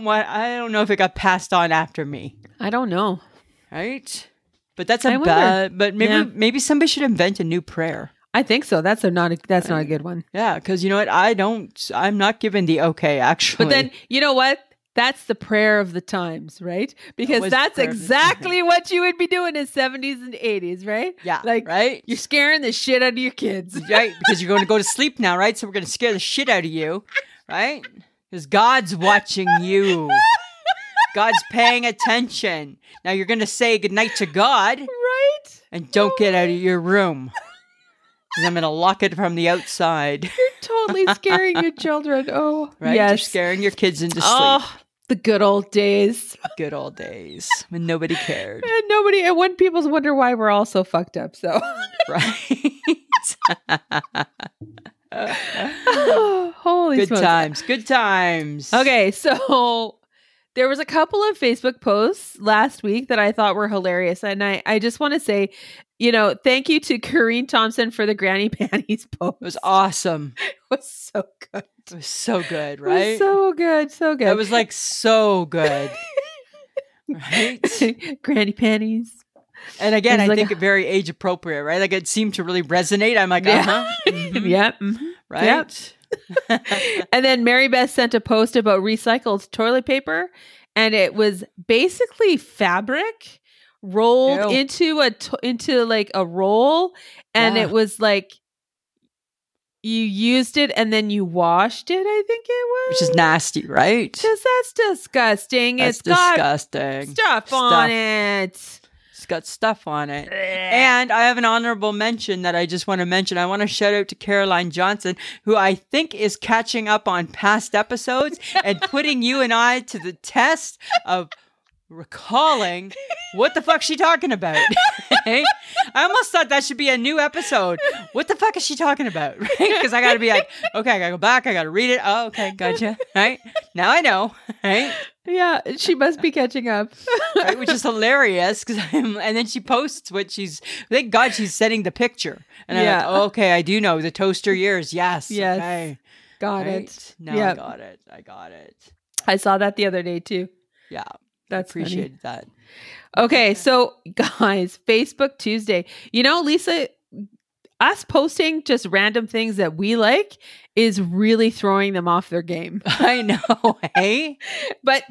it got passed on after me. I don't know. Right? But that's but maybe somebody should invent a new prayer. I think so. That's not a good one. Yeah, because you know what? I'm not given the okay, actually. But then, you know what? That's the prayer of the times, right? Because that's exactly what you would be doing in 70s and 80s, right? Yeah. Right? You're scaring the shit out of your kids. Right? Because you're going to go to sleep now, right? So we're going to scare the shit out of you, right? Because God's watching you. God's paying attention. Now you're going to say goodnight to God. Right? And don't get out of your room. Because I'm going to lock it from the outside. You're totally scaring your children. Oh, right? Yes. You're scaring your kids into sleep. Oh, the good old days. Good old days when nobody cared. And when people wonder why we're all so fucked up. So right. Holy good smokes. Good times. Okay, so there was a couple of Facebook posts last week that I thought were hilarious. And I just want to say, thank you to Corrine Thompson for the granny panties post. It was awesome. It was so good. It was so good, right? It was so good. So good. It was like so good. Right? Granny panties. And again, I think very age appropriate, right? Like it seemed to really resonate. I'm like, Mm-hmm. Yep. Mm-hmm. Right. Yep. And then Mary Beth sent a post about recycled toilet paper, and it was basically fabric rolled into a roll, and it was like you used it and then you washed it. I think it was, which is nasty, right? Because that's disgusting. It's disgusting. Stuff on it. It's got stuff on it. And I have an honorable mention that I just want to mention. I want to shout out to Caroline Johnson, who I think is catching up on past episodes and putting you and I to the test of recalling what the fuck's she talking about. I almost thought that should be a new episode. What the fuck is she talking about? Right? Because I got to be like, okay, I got to go back. I got to read it. Oh, okay, gotcha. Right? Now I know. Right? Yeah, she must be catching up. Right? Which is hilarious. And then she posts what thank God she's sending the picture. And I'm like, oh, okay, I do know the toaster years. Yes. Okay. Got it. No, I got it. I saw that the other day too. Yeah. That's appreciated that. Okay, so guys, Facebook Tuesday. Lisa, us posting just random things that we like is really throwing them off their game. I know, hey? But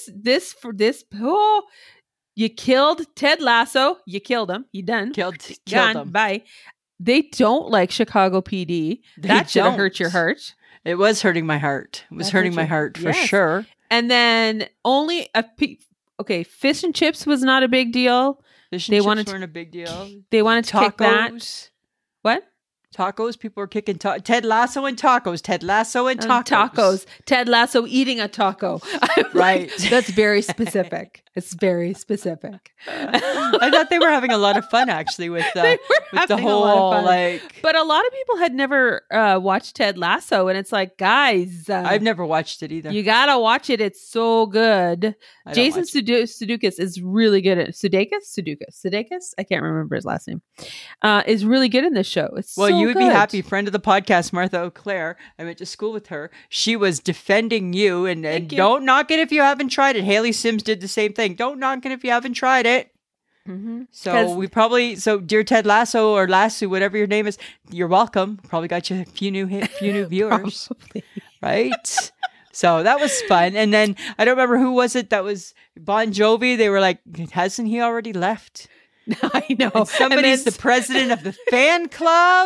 you killed Ted Lasso. You killed him. You done. Killed him. Bye. They don't like Chicago PD. That should have hurt your heart. It was hurting my heart. It was hurting my heart for sure. And then only fish and chips was not a big deal. Fish and chips weren't a big deal. They wanted to kick that. Tacos. What? Tacos. People were kicking Ted Lasso and tacos. Ted Lasso and tacos. Ted Lasso eating a taco. Right. That's very specific. It's very specific. I thought they were having a lot of fun actually with the whole like. But a lot of people had never watched Ted Lasso, and it's like, guys, I've never watched it either. You gotta watch it. It's so good. Jason Sudeikis is really good at Sudeikis. I can't remember his last name. Is really good in this show. It's well, so you would good. be happy. Friend of the podcast, Martha O'Clair. I went to school with her. She was defending you, and don't knock it if you haven't tried it. Haley Sims did the same thing. Don't knock it if you haven't tried it. Mm-hmm. So dear Ted Lasso or Lasso, whatever your name is, you're welcome. Probably got you a few new viewers, right? So that was fun. And then I don't remember who was it that was Bon Jovi. They were like, hasn't he already left? I know. And somebody's the president of the fan club.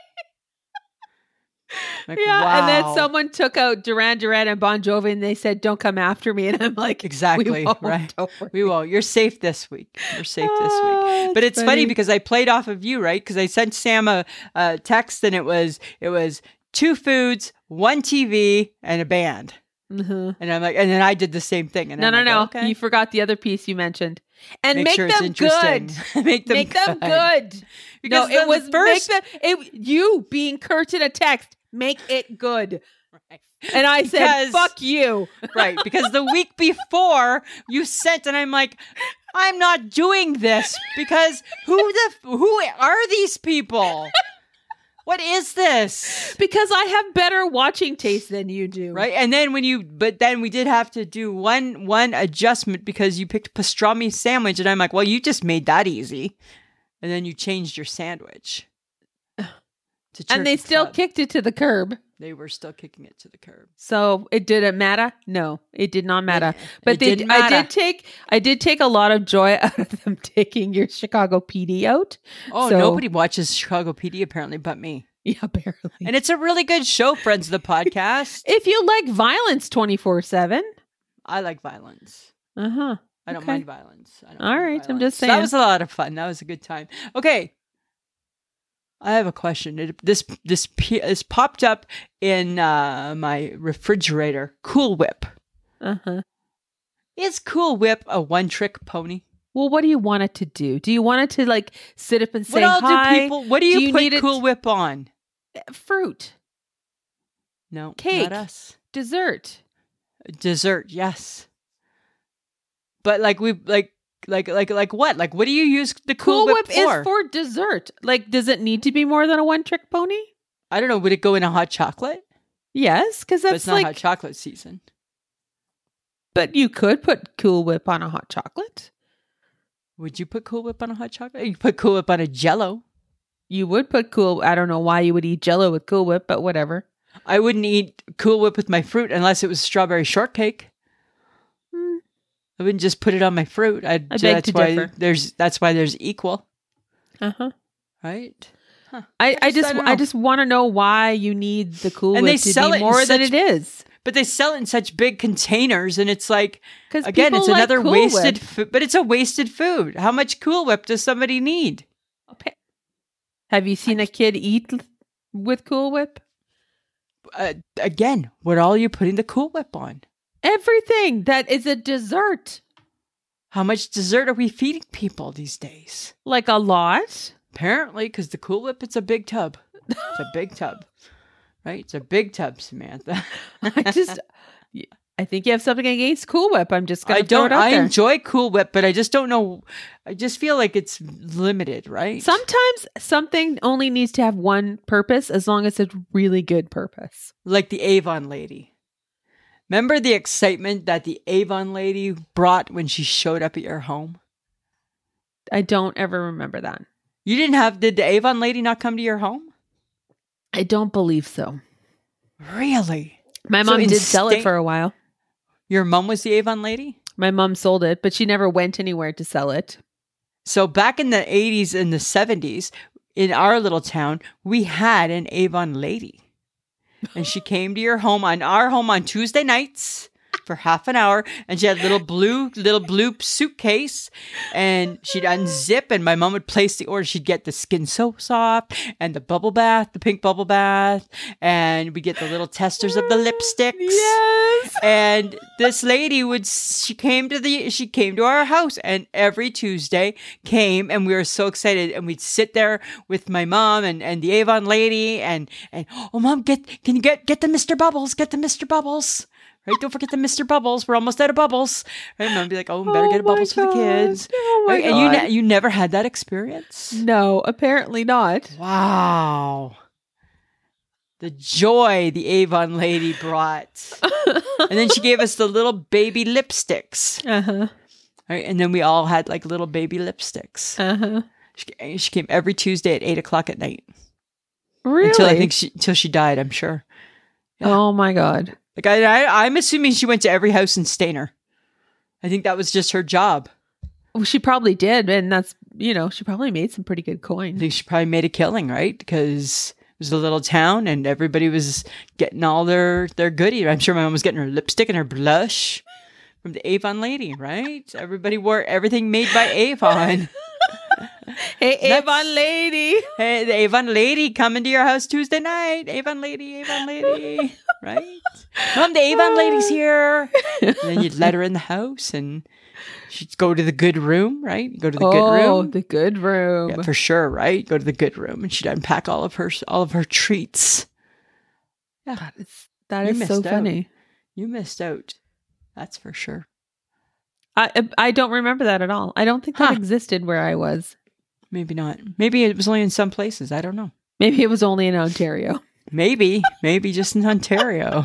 Like, yeah, wow. and then someone took out Duran Duran and Bon Jovi, and they said, "Don't come after me." And I'm like, exactly, right? We won't. You're safe this week. You're safe this week. But it's funny because I played off of you, right? Because I sent Sam a text, and it was 2 foods, 1 TV, and a band. Mm-hmm. And I'm like, and then I did the same thing. And no. Okay. You forgot the other piece you mentioned. And make sure them good. make them good. Because it was first. You being curt in a text. Make it good. Right. And I said, fuck you. Right. Because the week before you sent, and I'm like, I'm not doing this because who are these people? What is this? Because I have better watching taste than you do. Right. And then but then we did have to do one adjustment because you picked pastrami sandwich. And I'm like, well, you just made that easy. And then you changed your sandwich. And they still kicked it to the curb. They were still kicking it to the curb. So it didn't matter? No, it did not matter. But I did take a lot of joy out of them taking your Chicago PD out. Oh, nobody watches Chicago PD apparently but me. Yeah, apparently. And it's a really good show, friends of the podcast. If you like violence 24/7. I like violence. Uh-huh. I don't mind violence. All right, I'm just saying. So that was a lot of fun. That was a good time. Okay. I have a question. This popped up in my refrigerator. Cool Whip. Uh-huh. Is Cool Whip a one-trick pony? Well, what do you want it to do? Do you want it to like sit up and say hi? What do you put Cool Whip on? Fruit. No, cake. Not us. Dessert, yes. But like what? Like what do you use the Cool Whip for? Is for dessert. Like, does it need to be more than a one-trick pony? I don't know. Would it go in a hot chocolate? Yes, because that's it's not hot chocolate season. But you could put Cool Whip on a hot chocolate. Would you put Cool Whip on a hot chocolate? You put Cool Whip on a Jell-O. You would put I don't know why you would eat Jell-O with Cool Whip, but whatever. I wouldn't eat Cool Whip with my fruit unless it was strawberry shortcake. I wouldn't just put it on my fruit. That's why there's equal. Uh-huh. Right? Huh. I just want to know why you need the Cool Whip to be more than it is. But they sell it in such big containers, and it's like, again, it's another wasted food. But it's a wasted food. How much Cool Whip does somebody need? Okay. Have you seen a kid eat with Cool Whip? Again, what all are you putting the Cool Whip on? Everything that is a dessert. How much dessert are we feeding people these days? Like a lot? Apparently, because the Cool Whip, it's a big tub. It's a big tub. Right? It's a big tub, Samantha. I think you have something against Cool Whip. I'm just going to throw it out there. I enjoy Cool Whip, but I just don't know. I just feel like it's limited, right? Sometimes something only needs to have one purpose as long as it's a really good purpose. Like the Avon lady. Remember the excitement that the Avon lady brought when she showed up at your home? I don't ever remember that. Did the Avon lady not come to your home? I don't believe so. Really? My mom did sell it for a while. Your mom was the Avon lady? My mom sold it, but she never went anywhere to sell it. So back in the 80s and the 70s, in our little town, we had an Avon lady. And she came to our home on Tuesday nights for half an hour, and she had a little blue suitcase, and she'd unzip, and my mom would place the order. She'd get the Skin So Soft and the bubble bath, the pink bubble bath, and we get the little testers of the lipsticks. Yes. And this lady she came to our house, and every Tuesday came, and we were so excited, and we'd sit there with my mom and the Avon lady, and oh, Mom, can you get the Mr. Bubbles? Get the Mr. Bubbles. Right? Don't forget the Mr. Bubbles. We're almost out of bubbles. Right? Mom would be like, oh, better get a Bubbles for the kids. Oh my right? God. And you never had that experience? No, apparently not. Wow. The joy the Avon lady brought. And then she gave us the little baby lipsticks. Uh-huh. Right? And then we all had like little baby lipsticks. Uh-huh. She came every Tuesday at 8:00 at night. Really? Until she died, I'm sure. Yeah. Oh my God. Like I'm assuming she went to every house in Stayner. I think that was just her job. Well, she probably did. And that's, she probably made some pretty good coin. I think she probably made a killing, right? Because it was a little town and everybody was getting all their goodies. I'm sure my mom was getting her lipstick and her blush from the Avon lady, right? Everybody wore everything made by Avon. Hey, Avon lady. Hey, the Avon lady coming to your house Tuesday night. Avon lady, right? Mom, the Avon lady's here. And then you'd let her in the house and she'd go to the good room, right? Go to the good room. Oh, the good room. Yeah, for sure, right? Go to the good room and she'd unpack all of her treats. Yeah. That is so funny. You missed out. That's for sure. I don't remember that at all. I don't think that existed where I was. Maybe not. Maybe it was only in some places. I don't know. Maybe it was only in Ontario. Maybe just in Ontario.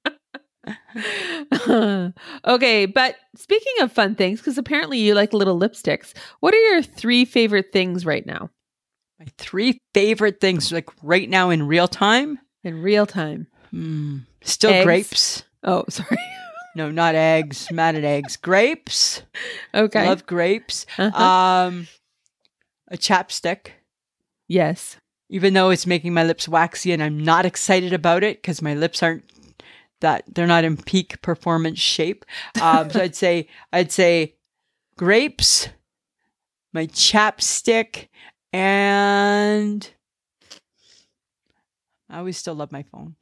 Okay, but speaking of fun things, because apparently you like little lipsticks, what are your 3 favorite things right now? My 3 favorite things, like right now in real time? In real time. Still eggs. Grapes. Oh, sorry. No, not eggs. Mad at eggs. Grapes. Okay. Love grapes. Uh-huh. A chapstick. Yes. Even though it's making my lips waxy and I'm not excited about it because my lips they're not in peak performance shape. So I'd say grapes, my chapstick, and I always still love my phone.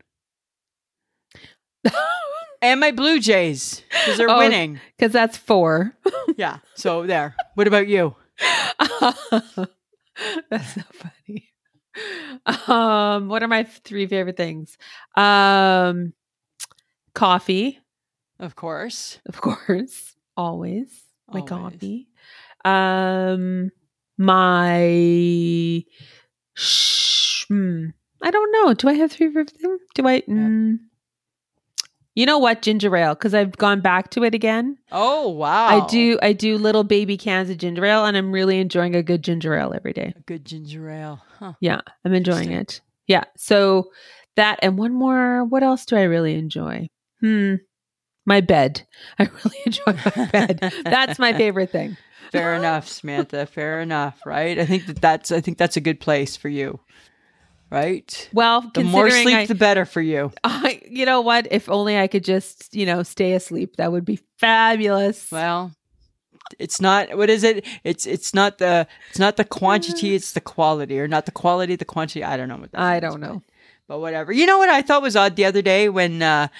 And my Blue Jays, because they're winning. Because that's 4. Yeah, so there. What about you? That's so funny. What are my 3 favorite things? Coffee. Of course. Always. My coffee. I don't know. Do I have 3 favorite things? Do I? You know what? Ginger ale, because I've gone back to it again. Oh, wow. I do little baby cans of ginger ale, and I'm really enjoying a good ginger ale every day. A good ginger ale. Huh. Yeah, I'm enjoying it. Yeah. So that and one more. What else do I really enjoy? My bed. I really enjoy my bed. That's my favorite thing. Fair enough, Samantha. Fair enough, right? I think that's a good place for you. Right? Well, the more sleep, the better for you. You know what? If only I could just, stay asleep. That would be fabulous. Well, it's not. What is it? It's not the quantity. It's the quality, or not the quality, the quantity. I don't know what that. I don't know. But whatever. You know what I thought was odd the other day when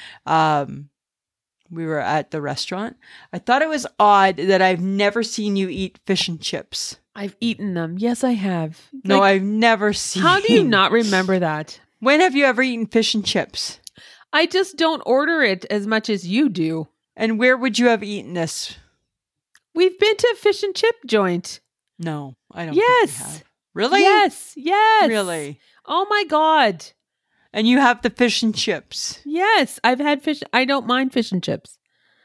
we were at the restaurant? I thought it was odd that I've never seen you eat fish and chips. I've eaten them. Yes, I have. No, I've never seen. How do you not remember that? When have you ever eaten fish and chips? I just don't order it as much as you do. And where would you have eaten this? We've been to a fish and chip joint. No, I don't. Yes. Think we have. Really? Yes. Really? Oh my God. And you have the fish and chips? Yes, I've had fish. I don't mind fish and chips.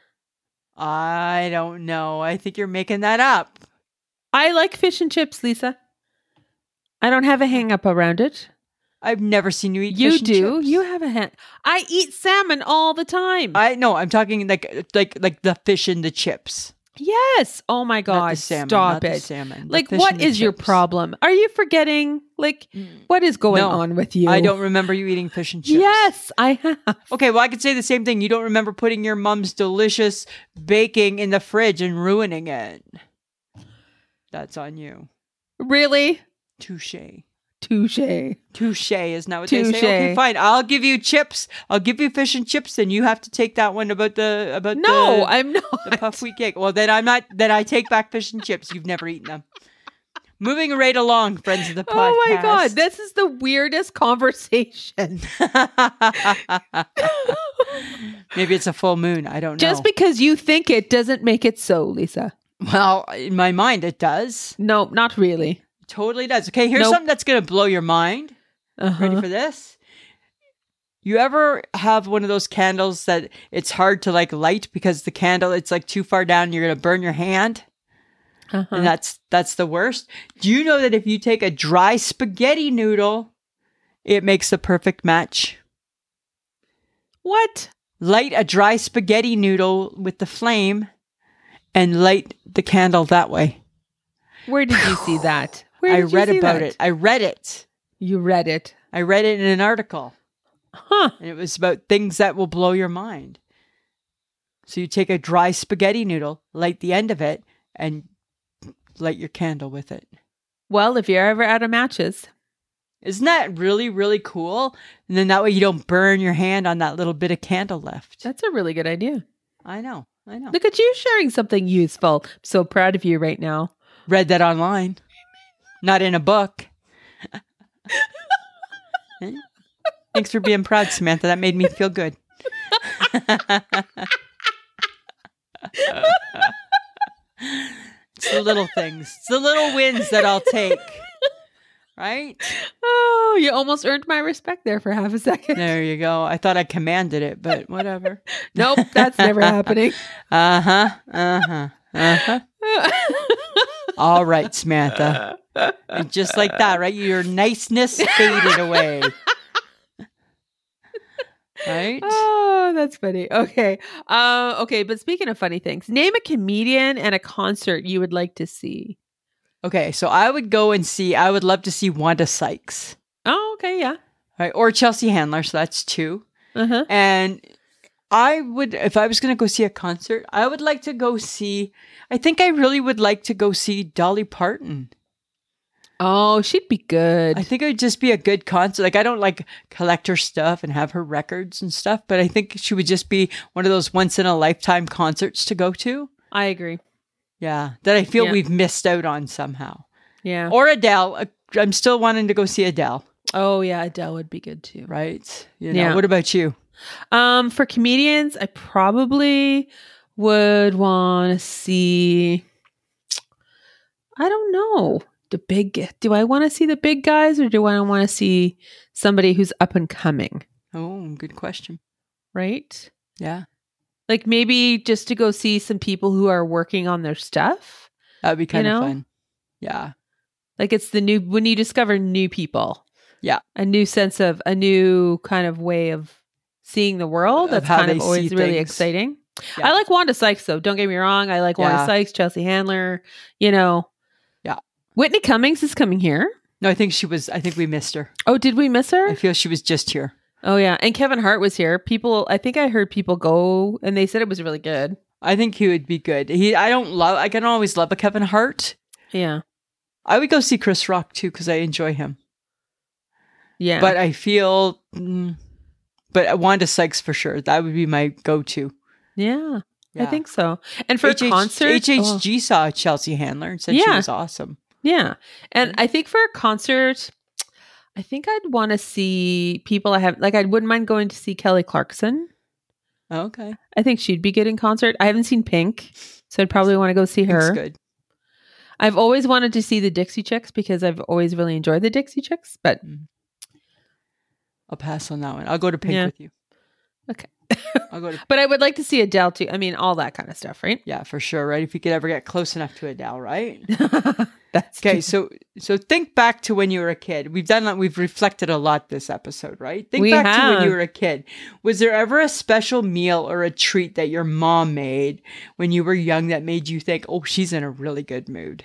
I don't know. I think you're making that up. I like fish and chips, Lisa. I don't have a hang up around it. I've never seen you eat fish and chips. You do. You have a hang. I eat salmon all the time. I know. I'm talking like the fish and the chips. Yes. Oh my God. Stop it. Salmon. Like, what is your problem? Are you forgetting? Like, what is going on with you? I don't remember you eating fish and chips. Yes, I have. Okay, well, I could say the same thing. You don't remember putting your mom's delicious baking in the fridge and ruining it. That's on you. Really? Touche. Touche. Touche is not what they say. Okay, fine. I'll give you chips. I'll give you fish and chips, and you have to take that one about No, I'm not. The puff wheat cake. Well, then I'm not. Then I take back fish and chips. You've never eaten them. Moving right along, friends of the podcast. Oh my God, this is the weirdest conversation. Maybe it's a full moon. I don't know. Just because you think it doesn't make it so, Lisa. Well, in my mind, it does. No, not really. Totally does. Okay, here's something that's going to blow your mind. Ready for this? You ever have one of those candles that it's hard to like light because the candle, it's like too far down and you're going to burn your hand? And that's the worst. Do you know that if you take a dry spaghetti noodle, it makes the perfect match? What? Light a dry spaghetti noodle with the flame and light the candle that way. Where did you see that? I read about it. I read it. You read it? I read it in an article. Huh. And it was about things that will blow your mind. So you take a dry spaghetti noodle, light the end of it, and light your candle with it. Well, if you're ever out of matches. Isn't that really, really cool? And then that way you don't burn your hand on that little bit of candle left. That's a really good idea. I know. Look at you sharing something useful. I'm so proud of you right now. Read that online. Not in a book. Thanks for being proud, Samantha. That made me feel good. It's the little things. It's the little wins that I'll take. Right? Oh, you almost earned my respect there for half a second. There you go. I thought I commanded it, but whatever. Nope, that's never happening. All right, Samantha. And just like that, right? Your niceness faded away. Right? Oh, that's funny. Okay. Okay, but speaking of funny things, name a comedian and a concert you would like to see. Okay, so I would love to see Wanda Sykes. Oh, okay, yeah. Right, or Chelsea Handler, so that's two. And I would, if I was going to go see a concert, I would like to go see, I think I really would like to go see Dolly Parton. Oh, she'd be good. I think it would just be a good concert. Like, I don't like collect her stuff and have her records and stuff, but I think she would just be one of those once in a lifetime concerts to go to. I agree. Yeah, that I feel we've missed out on somehow. Yeah. Or Adele. I'm still wanting to go see Adele. Oh, yeah, Adele would be good too. Right? You know, what about you? For comedians, I probably would want to see, I don't know, do I want to see the big guys or do I want to see somebody who's up and coming? Oh, good question. Right? Yeah. Like maybe just to go see some people who are working on their stuff. That'd be kind of fun. Yeah. Like it's when you discover new people. Yeah. A new kind of way of seeing the world. That's kind of always really exciting. Yeah. I like Wanda Sykes though. Don't get me wrong. I like Wanda Sykes, Chelsea Handler, Yeah. Whitney Cummings is coming here. No, I think we missed her. Oh, did we miss her? I feel she was just here. Oh, yeah. And Kevin Hart was here. I think I heard people go and they said it was really good. I think he would be good. I can always love a Kevin Hart. Yeah. I would go see Chris Rock too because I enjoy him. Yeah. But I feel, but Wanda Sykes for sure. That would be my go-to. Yeah. I think so. And for a concert. HHG saw Chelsea Handler and said she was awesome. Yeah. And I think for a concert, I think I'd want to see people I wouldn't mind going to see Kelly Clarkson. Okay. I think she'd be good in concert. I haven't seen Pink, so I'd probably want to go see her. That's good. I've always wanted to see the Dixie Chicks because I've always really enjoyed the Dixie Chicks, but I'll pass on that one. I'll go to Pink with you. Okay. But I would like to see Adele too. I mean, all that kind of stuff, right? Yeah, for sure, right? If you could ever get close enough to Adele, right? That's okay. true. So think back to when you were a kid. We've reflected a lot this episode, right? Think We back to when have. you were a kid. Was there ever a special meal or a treat that your mom made when you were young that made you think, oh, she's in a really good mood?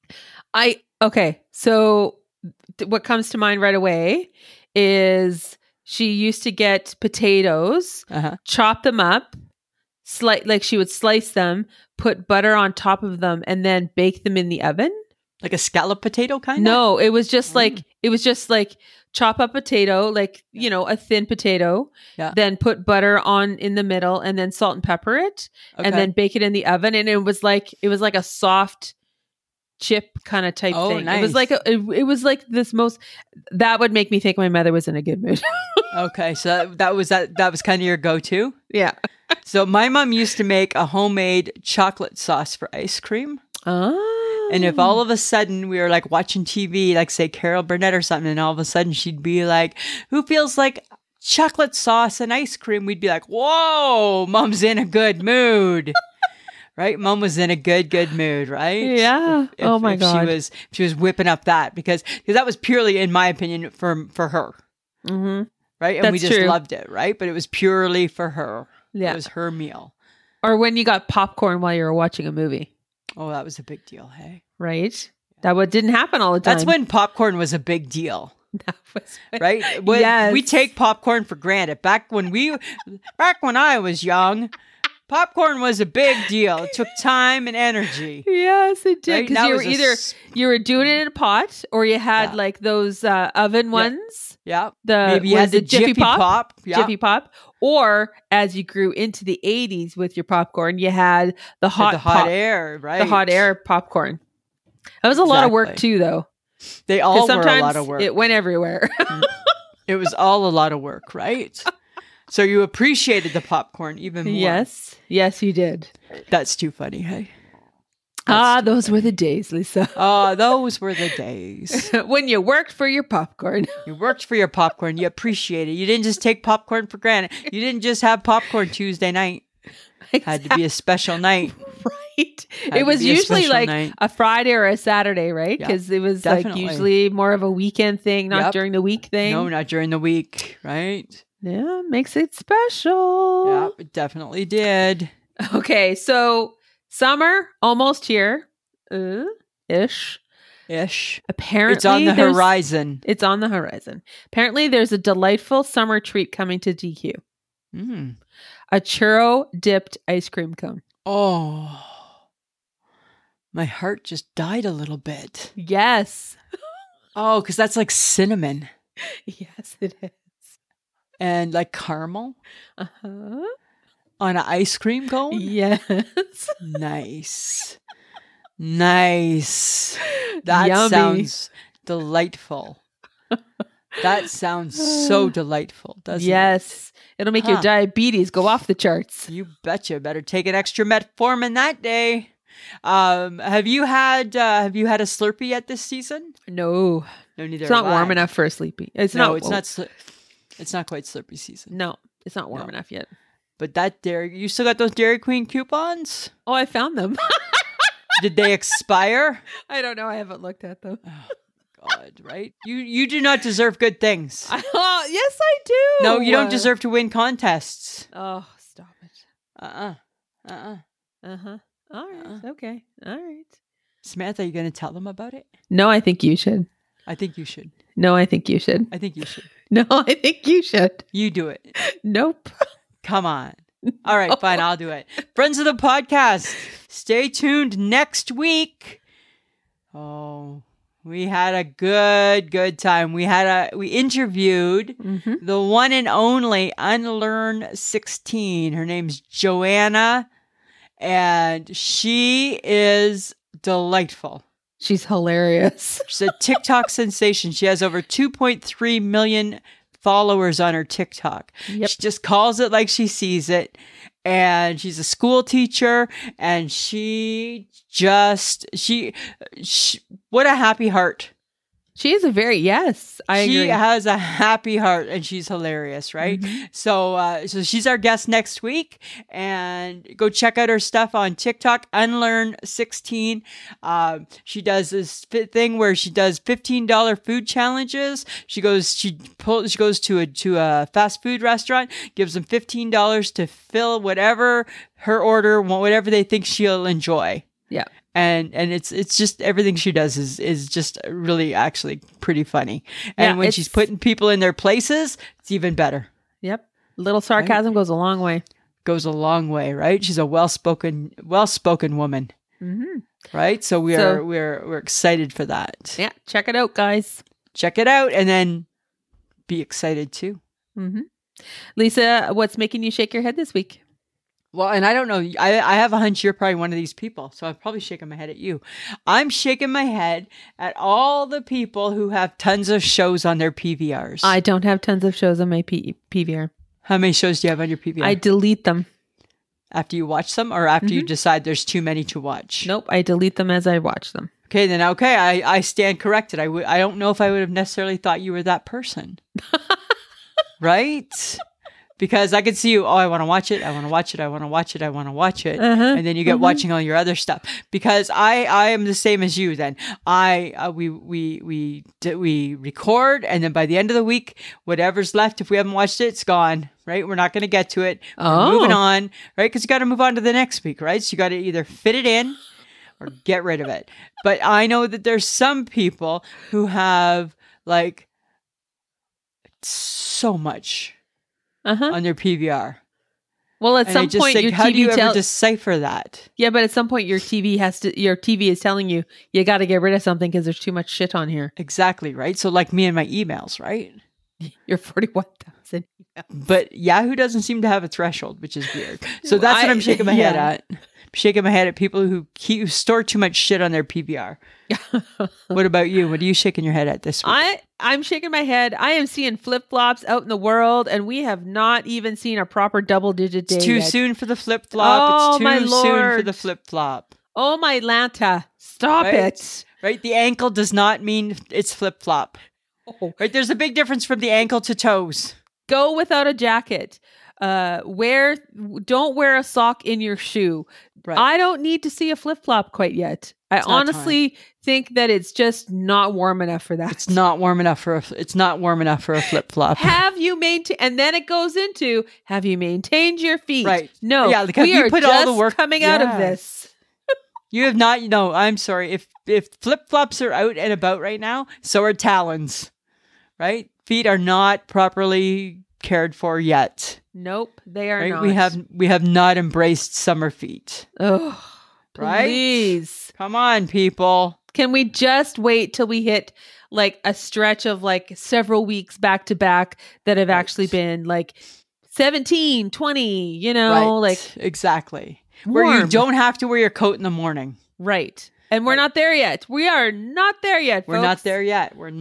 Okay. So what comes to mind right away is she used to get potatoes, chop them up, like she would slice them, put butter on top of them, and then bake them in the oven. Like a scallop potato kind of? No, it was just like chop up potato, like, a thin potato, then put butter on in the middle and then salt and pepper it, and then bake it in the oven. And it was like a soft chip kind of type thing. Nice. It was like this that would make me think my mother was in a good mood. Okay. So that was kind of your go-to? Yeah. So my mom used to make a homemade chocolate sauce for ice cream. Oh. And if all of a sudden we were like watching TV, like say Carol Burnett or something, and all of a sudden she'd be like, who feels like chocolate sauce and ice cream? We'd be like, whoa, Mom's in a good mood. Right? Mom was in a good mood, right? Yeah. Oh my God. She was whipping up that because that was purely, in my opinion, for her. Mm-hmm. Right? And That's we just true. loved it, right? But it was purely for her. Yeah. It was her meal. Or when you got popcorn while you were watching a movie. Oh, that was a big deal, hey? Right? That didn't happen all the time. That's when popcorn was a big deal. That was right? Yes. We take popcorn for granted. Back when I was young, popcorn was a big deal. It took time and energy. Yes, it did. Right? Because you were you were doing it in a pot, or you had like those oven ones. Yeah. Maybe you had the Jiffy Pop. Yeah. Jiffy Pop. Or as you grew into the 80s with your popcorn, you had the hot air, right? The hot air popcorn. That was a lot of work too, though. They all were a lot of work. It went everywhere. It was all a lot of work, right? So you appreciated the popcorn even more. Yes, you did. That's too funny, hey? Those were the days, Lisa. Those were the days. When you worked for your popcorn. You worked for your popcorn. You appreciated it. You didn't just take popcorn for granted. You didn't just have popcorn Tuesday night. Exactly. Had to be a special night. Right. It was usually like a Friday or a Saturday, right? Because it was like usually more of a weekend thing, not during the week thing. No, not during the week, right? Yeah, makes it special. Yeah, it definitely did. Okay, so summer almost here, ish. Apparently, it's on the horizon. It's on the horizon. Apparently, there's a delightful summer treat coming to DQ. A churro dipped ice cream cone. Oh, my heart just died a little bit. Yes. Oh, because that's like cinnamon. Yes, it is. And like caramel. Uh-huh. On an ice cream cone? Yes. Nice. That Yummy. sounds delightful. That sounds so delightful, doesn't it? Yes. It'll make your diabetes go off the charts. You betcha. Better take an extra metformin that day. Have you had a Slurpee yet this season? No. No, neither. It's not warm enough for a Sleepy. It's not quite Slurpee season. No, it's not warm enough yet. But you still got those Dairy Queen coupons? Oh, I found them. Did they expire? I don't know. I haven't looked at them. Oh, God, right? You do not deserve good things. Yes, I do. No, you don't deserve to win contests. Oh, stop it. Uh-huh. All right. Okay. All right. Samantha, are you going to tell them about it? No, I think you should. I think you should. No, I think you should. I think you should. No, I think you should. You do it. Nope. Come on. All right, fine. I'll do it. Friends of the podcast, stay tuned next week. Oh, we had a good time. We interviewed the one and only Unlearn 16. Her name's Joanna, and she is delightful. She's hilarious. She's a TikTok sensation. She has over 2.3 million followers on her TikTok. Yep. She just calls it like she sees it. And she's a school teacher, and she what a happy heart. She is I agree. She has a happy heart and she's hilarious, right? Mm-hmm. So she's our guest next week, and go check out her stuff on TikTok, Unlearn16. She does this thing where she does $15 food challenges. She goes to a fast food restaurant, gives them $15 to fill whatever her order, whatever they think she'll enjoy. Yeah. And it's just everything she does is just really actually pretty funny. And when she's putting people in their places, it's even better. Yep. Little sarcasm goes a long way. Goes a long way, right? She's a well-spoken woman. Mm-hmm. Right? So we're excited for that. Yeah, check it out, guys. Check it out and then be excited too. Mm-hmm. Lisa, what's making you shake your head this week? Well, and I don't know. I have a hunch you're probably one of these people, so I'm probably shaking my head at you. I'm shaking my head at all the people who have tons of shows on their PVRs. I don't have tons of shows on my PVR. How many shows do you have on your PVR? I delete them. After you watch them, or after you decide there's too many to watch? Nope, I delete them as I watch them. Okay, then I stand corrected. I don't know if I would have necessarily thought you were that person. Right? Because I could see you, I want to watch it, I want to watch it, I want to watch it, I want to watch it. And then you get watching all your other stuff. Because I am the same as you then. We record, and then by the end of the week, whatever's left, if we haven't watched it, it's gone, right? We're not going to get to it. We're moving on, right? Because you got to move on to the next week, right? So you got to either fit it in or get rid of it. But I know that there's some people who have like so much on their PVR. Well, at some point, your how TV do you ever decipher that? Yeah, but at some point, your TV is telling you got to get rid of something because there's too much shit on here. Exactly, right? So like me and my emails, right? Your 41,000 emails. But Yahoo doesn't seem to have a threshold, which is weird. So that's what I'm shaking my head at. I'm shaking my head at people who store too much shit on their PVR. What about you? What are you shaking your head at this week? I'm shaking my head. I am seeing flip-flops out in the world, and we have not even seen a proper double-digit day. It's too soon for the flip-flop. It's too soon for the flip-flop. Oh, my Lanta. Stop it. Right? The ankle does not mean it's flip-flop. Oh. Right? There's a big difference from the ankle to toes. Go without a jacket. Don't wear a sock in your shoe. Right. I don't need to see a flip-flop quite yet. I honestly think that it's just not warm enough for that. It's not warm enough for a flip-flop. Have you maintained? And then it goes into, have you maintained your feet? Right. No. Yeah, like, we are put just all the work coming out of this. You have not. No, I'm sorry. If flip-flops are out and about right now, so are talons. Right? Feet are not properly cared for yet. Nope, they are not. We have not embraced summer feet. Oh, right? Please. Come on, people. Can we just wait till we hit like a stretch of like several weeks back to back that have actually been like 17, 20, like exactly. Warm. Where you don't have to wear your coat in the morning. Right. And we're not there yet. We are not there yet, folks. We're not there yet. We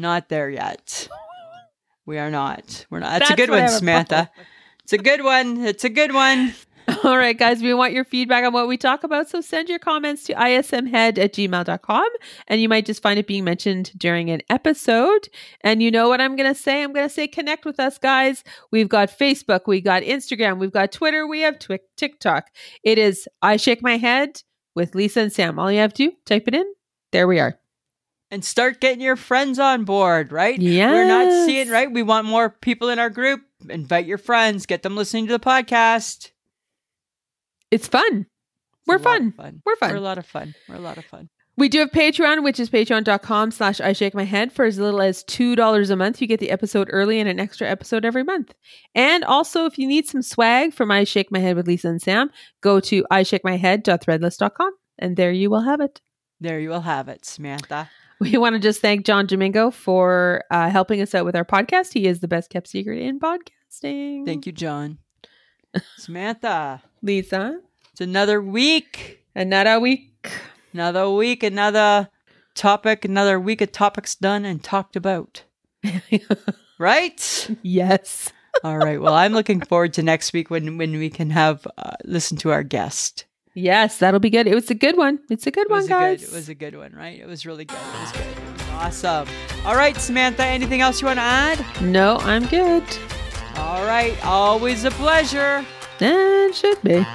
are not. We're not. That's a good one, Samantha. It's a good one. All right, guys, we want your feedback on what we talk about. So send your comments to ismhead@gmail.com, and you might just find it being mentioned during an episode. And you know what I'm going to say? I'm going to say connect with us, guys. We've got Facebook, we got Instagram, we've got Twitter, we have TikTok. It is I Shake My Head with Lisa and Sam. All you have to do, type it in. There we are. And start getting your friends on board, right? Yeah. We're not seeing, right? We want more people in our group. Invite your friends. Get them listening to the podcast. It's fun. We're fun. We're fun. We're a lot of fun. We do have Patreon, which is patreon.com/IShakeMyHead. For as little as $2 a month, you get the episode early and an extra episode every month. And also, if you need some swag from I Shake My Head with Lisa and Sam, go to ishakemyhead.threadless.com, and there you will have it. There you will have it, Samantha. We want to just thank John Domingo for helping us out with our podcast. He is the best kept secret in podcasting. Thank you, John. Samantha. Lisa. It's another week. Another week, another topic, another week of topics done and talked about. Right? Yes. All right. Well, I'm looking forward to next week when we can have listen to our guest. Yes, that'll be good. It was a good one. It's a good one, guys. It was a good one, right? It was really good. It was good. Awesome. All right, Samantha, anything else you want to add? No, I'm good. All right. Always a pleasure. It should be.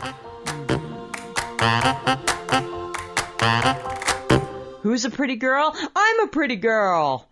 Who's a pretty girl? I'm a pretty girl.